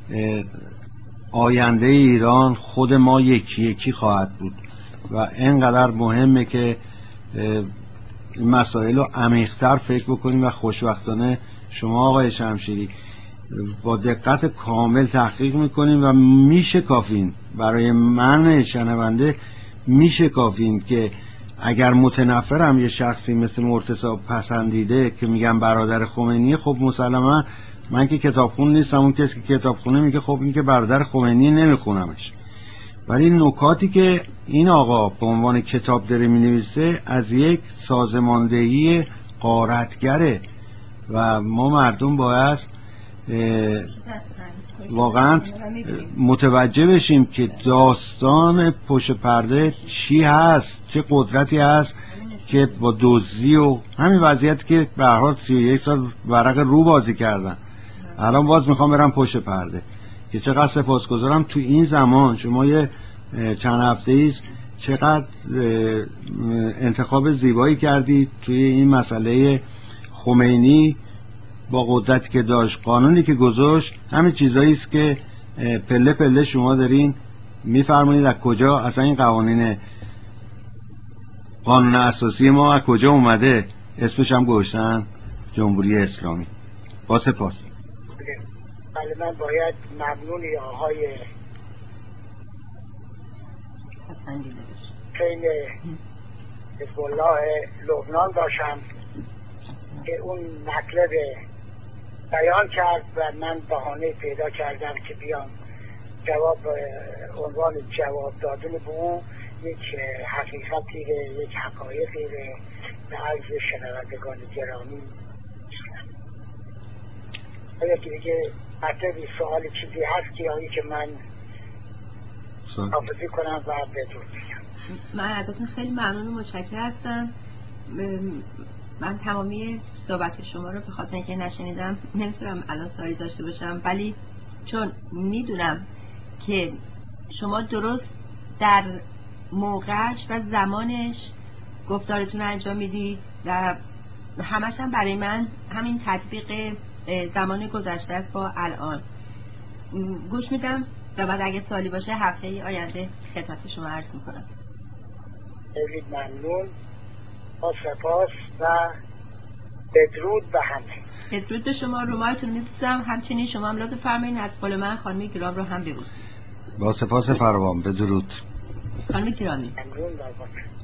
آینده ایران خود ما یکی یکی خواهد بود و اینقدر مهمه که این مسائل رو عمیق‌تر فکر بکنیم. و خوشبختانه شما آقای شمشیری با دقت کامل تحقیق میکنیم و میشه کافین برای من شنونده، میشه کافین که اگر متنفرم یه شخصی مثل مرتضی پسندیده که میگم برادر خمینی، خب مسلما من که کتابخون نیستم، اون کسی که کتابخونه میگه خب این که برادر خمینی نمیخونمش. ولی نکاتی که این آقا به عنوان کتاب داره مینویسه از یک سازماندهی غارتگره و ما مردم باید واقعا متوجه بشیم که داستان پشت پرده چی هست، چه قدرتی هست که با دزدی و همین وضعیت که به هر حال سی و یک سال ورق رو بازی کردن، الان باز میخوام برم پشت پرده. که چقدر سپاسگزارم تو این زمان شما یه چند هفته ایست چقدر انتخاب زیبایی کردید توی این مسئله خمینی، با قدرتی که داشت، قانونی که گذاشت، همین چیزایی است که پله پله شما دارین میفرمایید از کجا اصلا این قوانین قانون اساسی ما از کجا اومده، اسمش هم گذاشتن جمهوری اسلامی. با سپاس. بله، من باید ممنونی آقای خیلی حزب الله لبنان باشم که اون مطلب بیان کرد و من بهانه پیدا کردم که بیام جواب عنوان جواب دادن به او یک حقیقتی ره، یک حقایقی ره به عرض شنوندگان گرامی. آیا که دیگه مطلبی سوال چیزی هست که آیی که من حافظی کنم و بدون بگم؟ من ازتون خیلی ممنون و متشکر هستم. من تمامی صحبت شما رو به خاطر اینکه نشنیدم نمیتونم الان سوالی داشته باشم، ولی چون میدونم که شما درست در موقعش و زمانش گفتارتون انجام میدید و همش هم برای من همین تطبیق زمان گذشته است با الان. گوش میدم و بعد اگه سوالی باشه هفته آینده خدمت شما عرض میکنم. خیلی ممنون، با سپاس و بدرود به همه. بدرود به شما. رومایتون میبوسم، همچنین شما هم لطف فرمایید از قول من خانم گرام رو هم ببوسید. با سپاس فراوان. بدرود خانم گرامی. ممنون.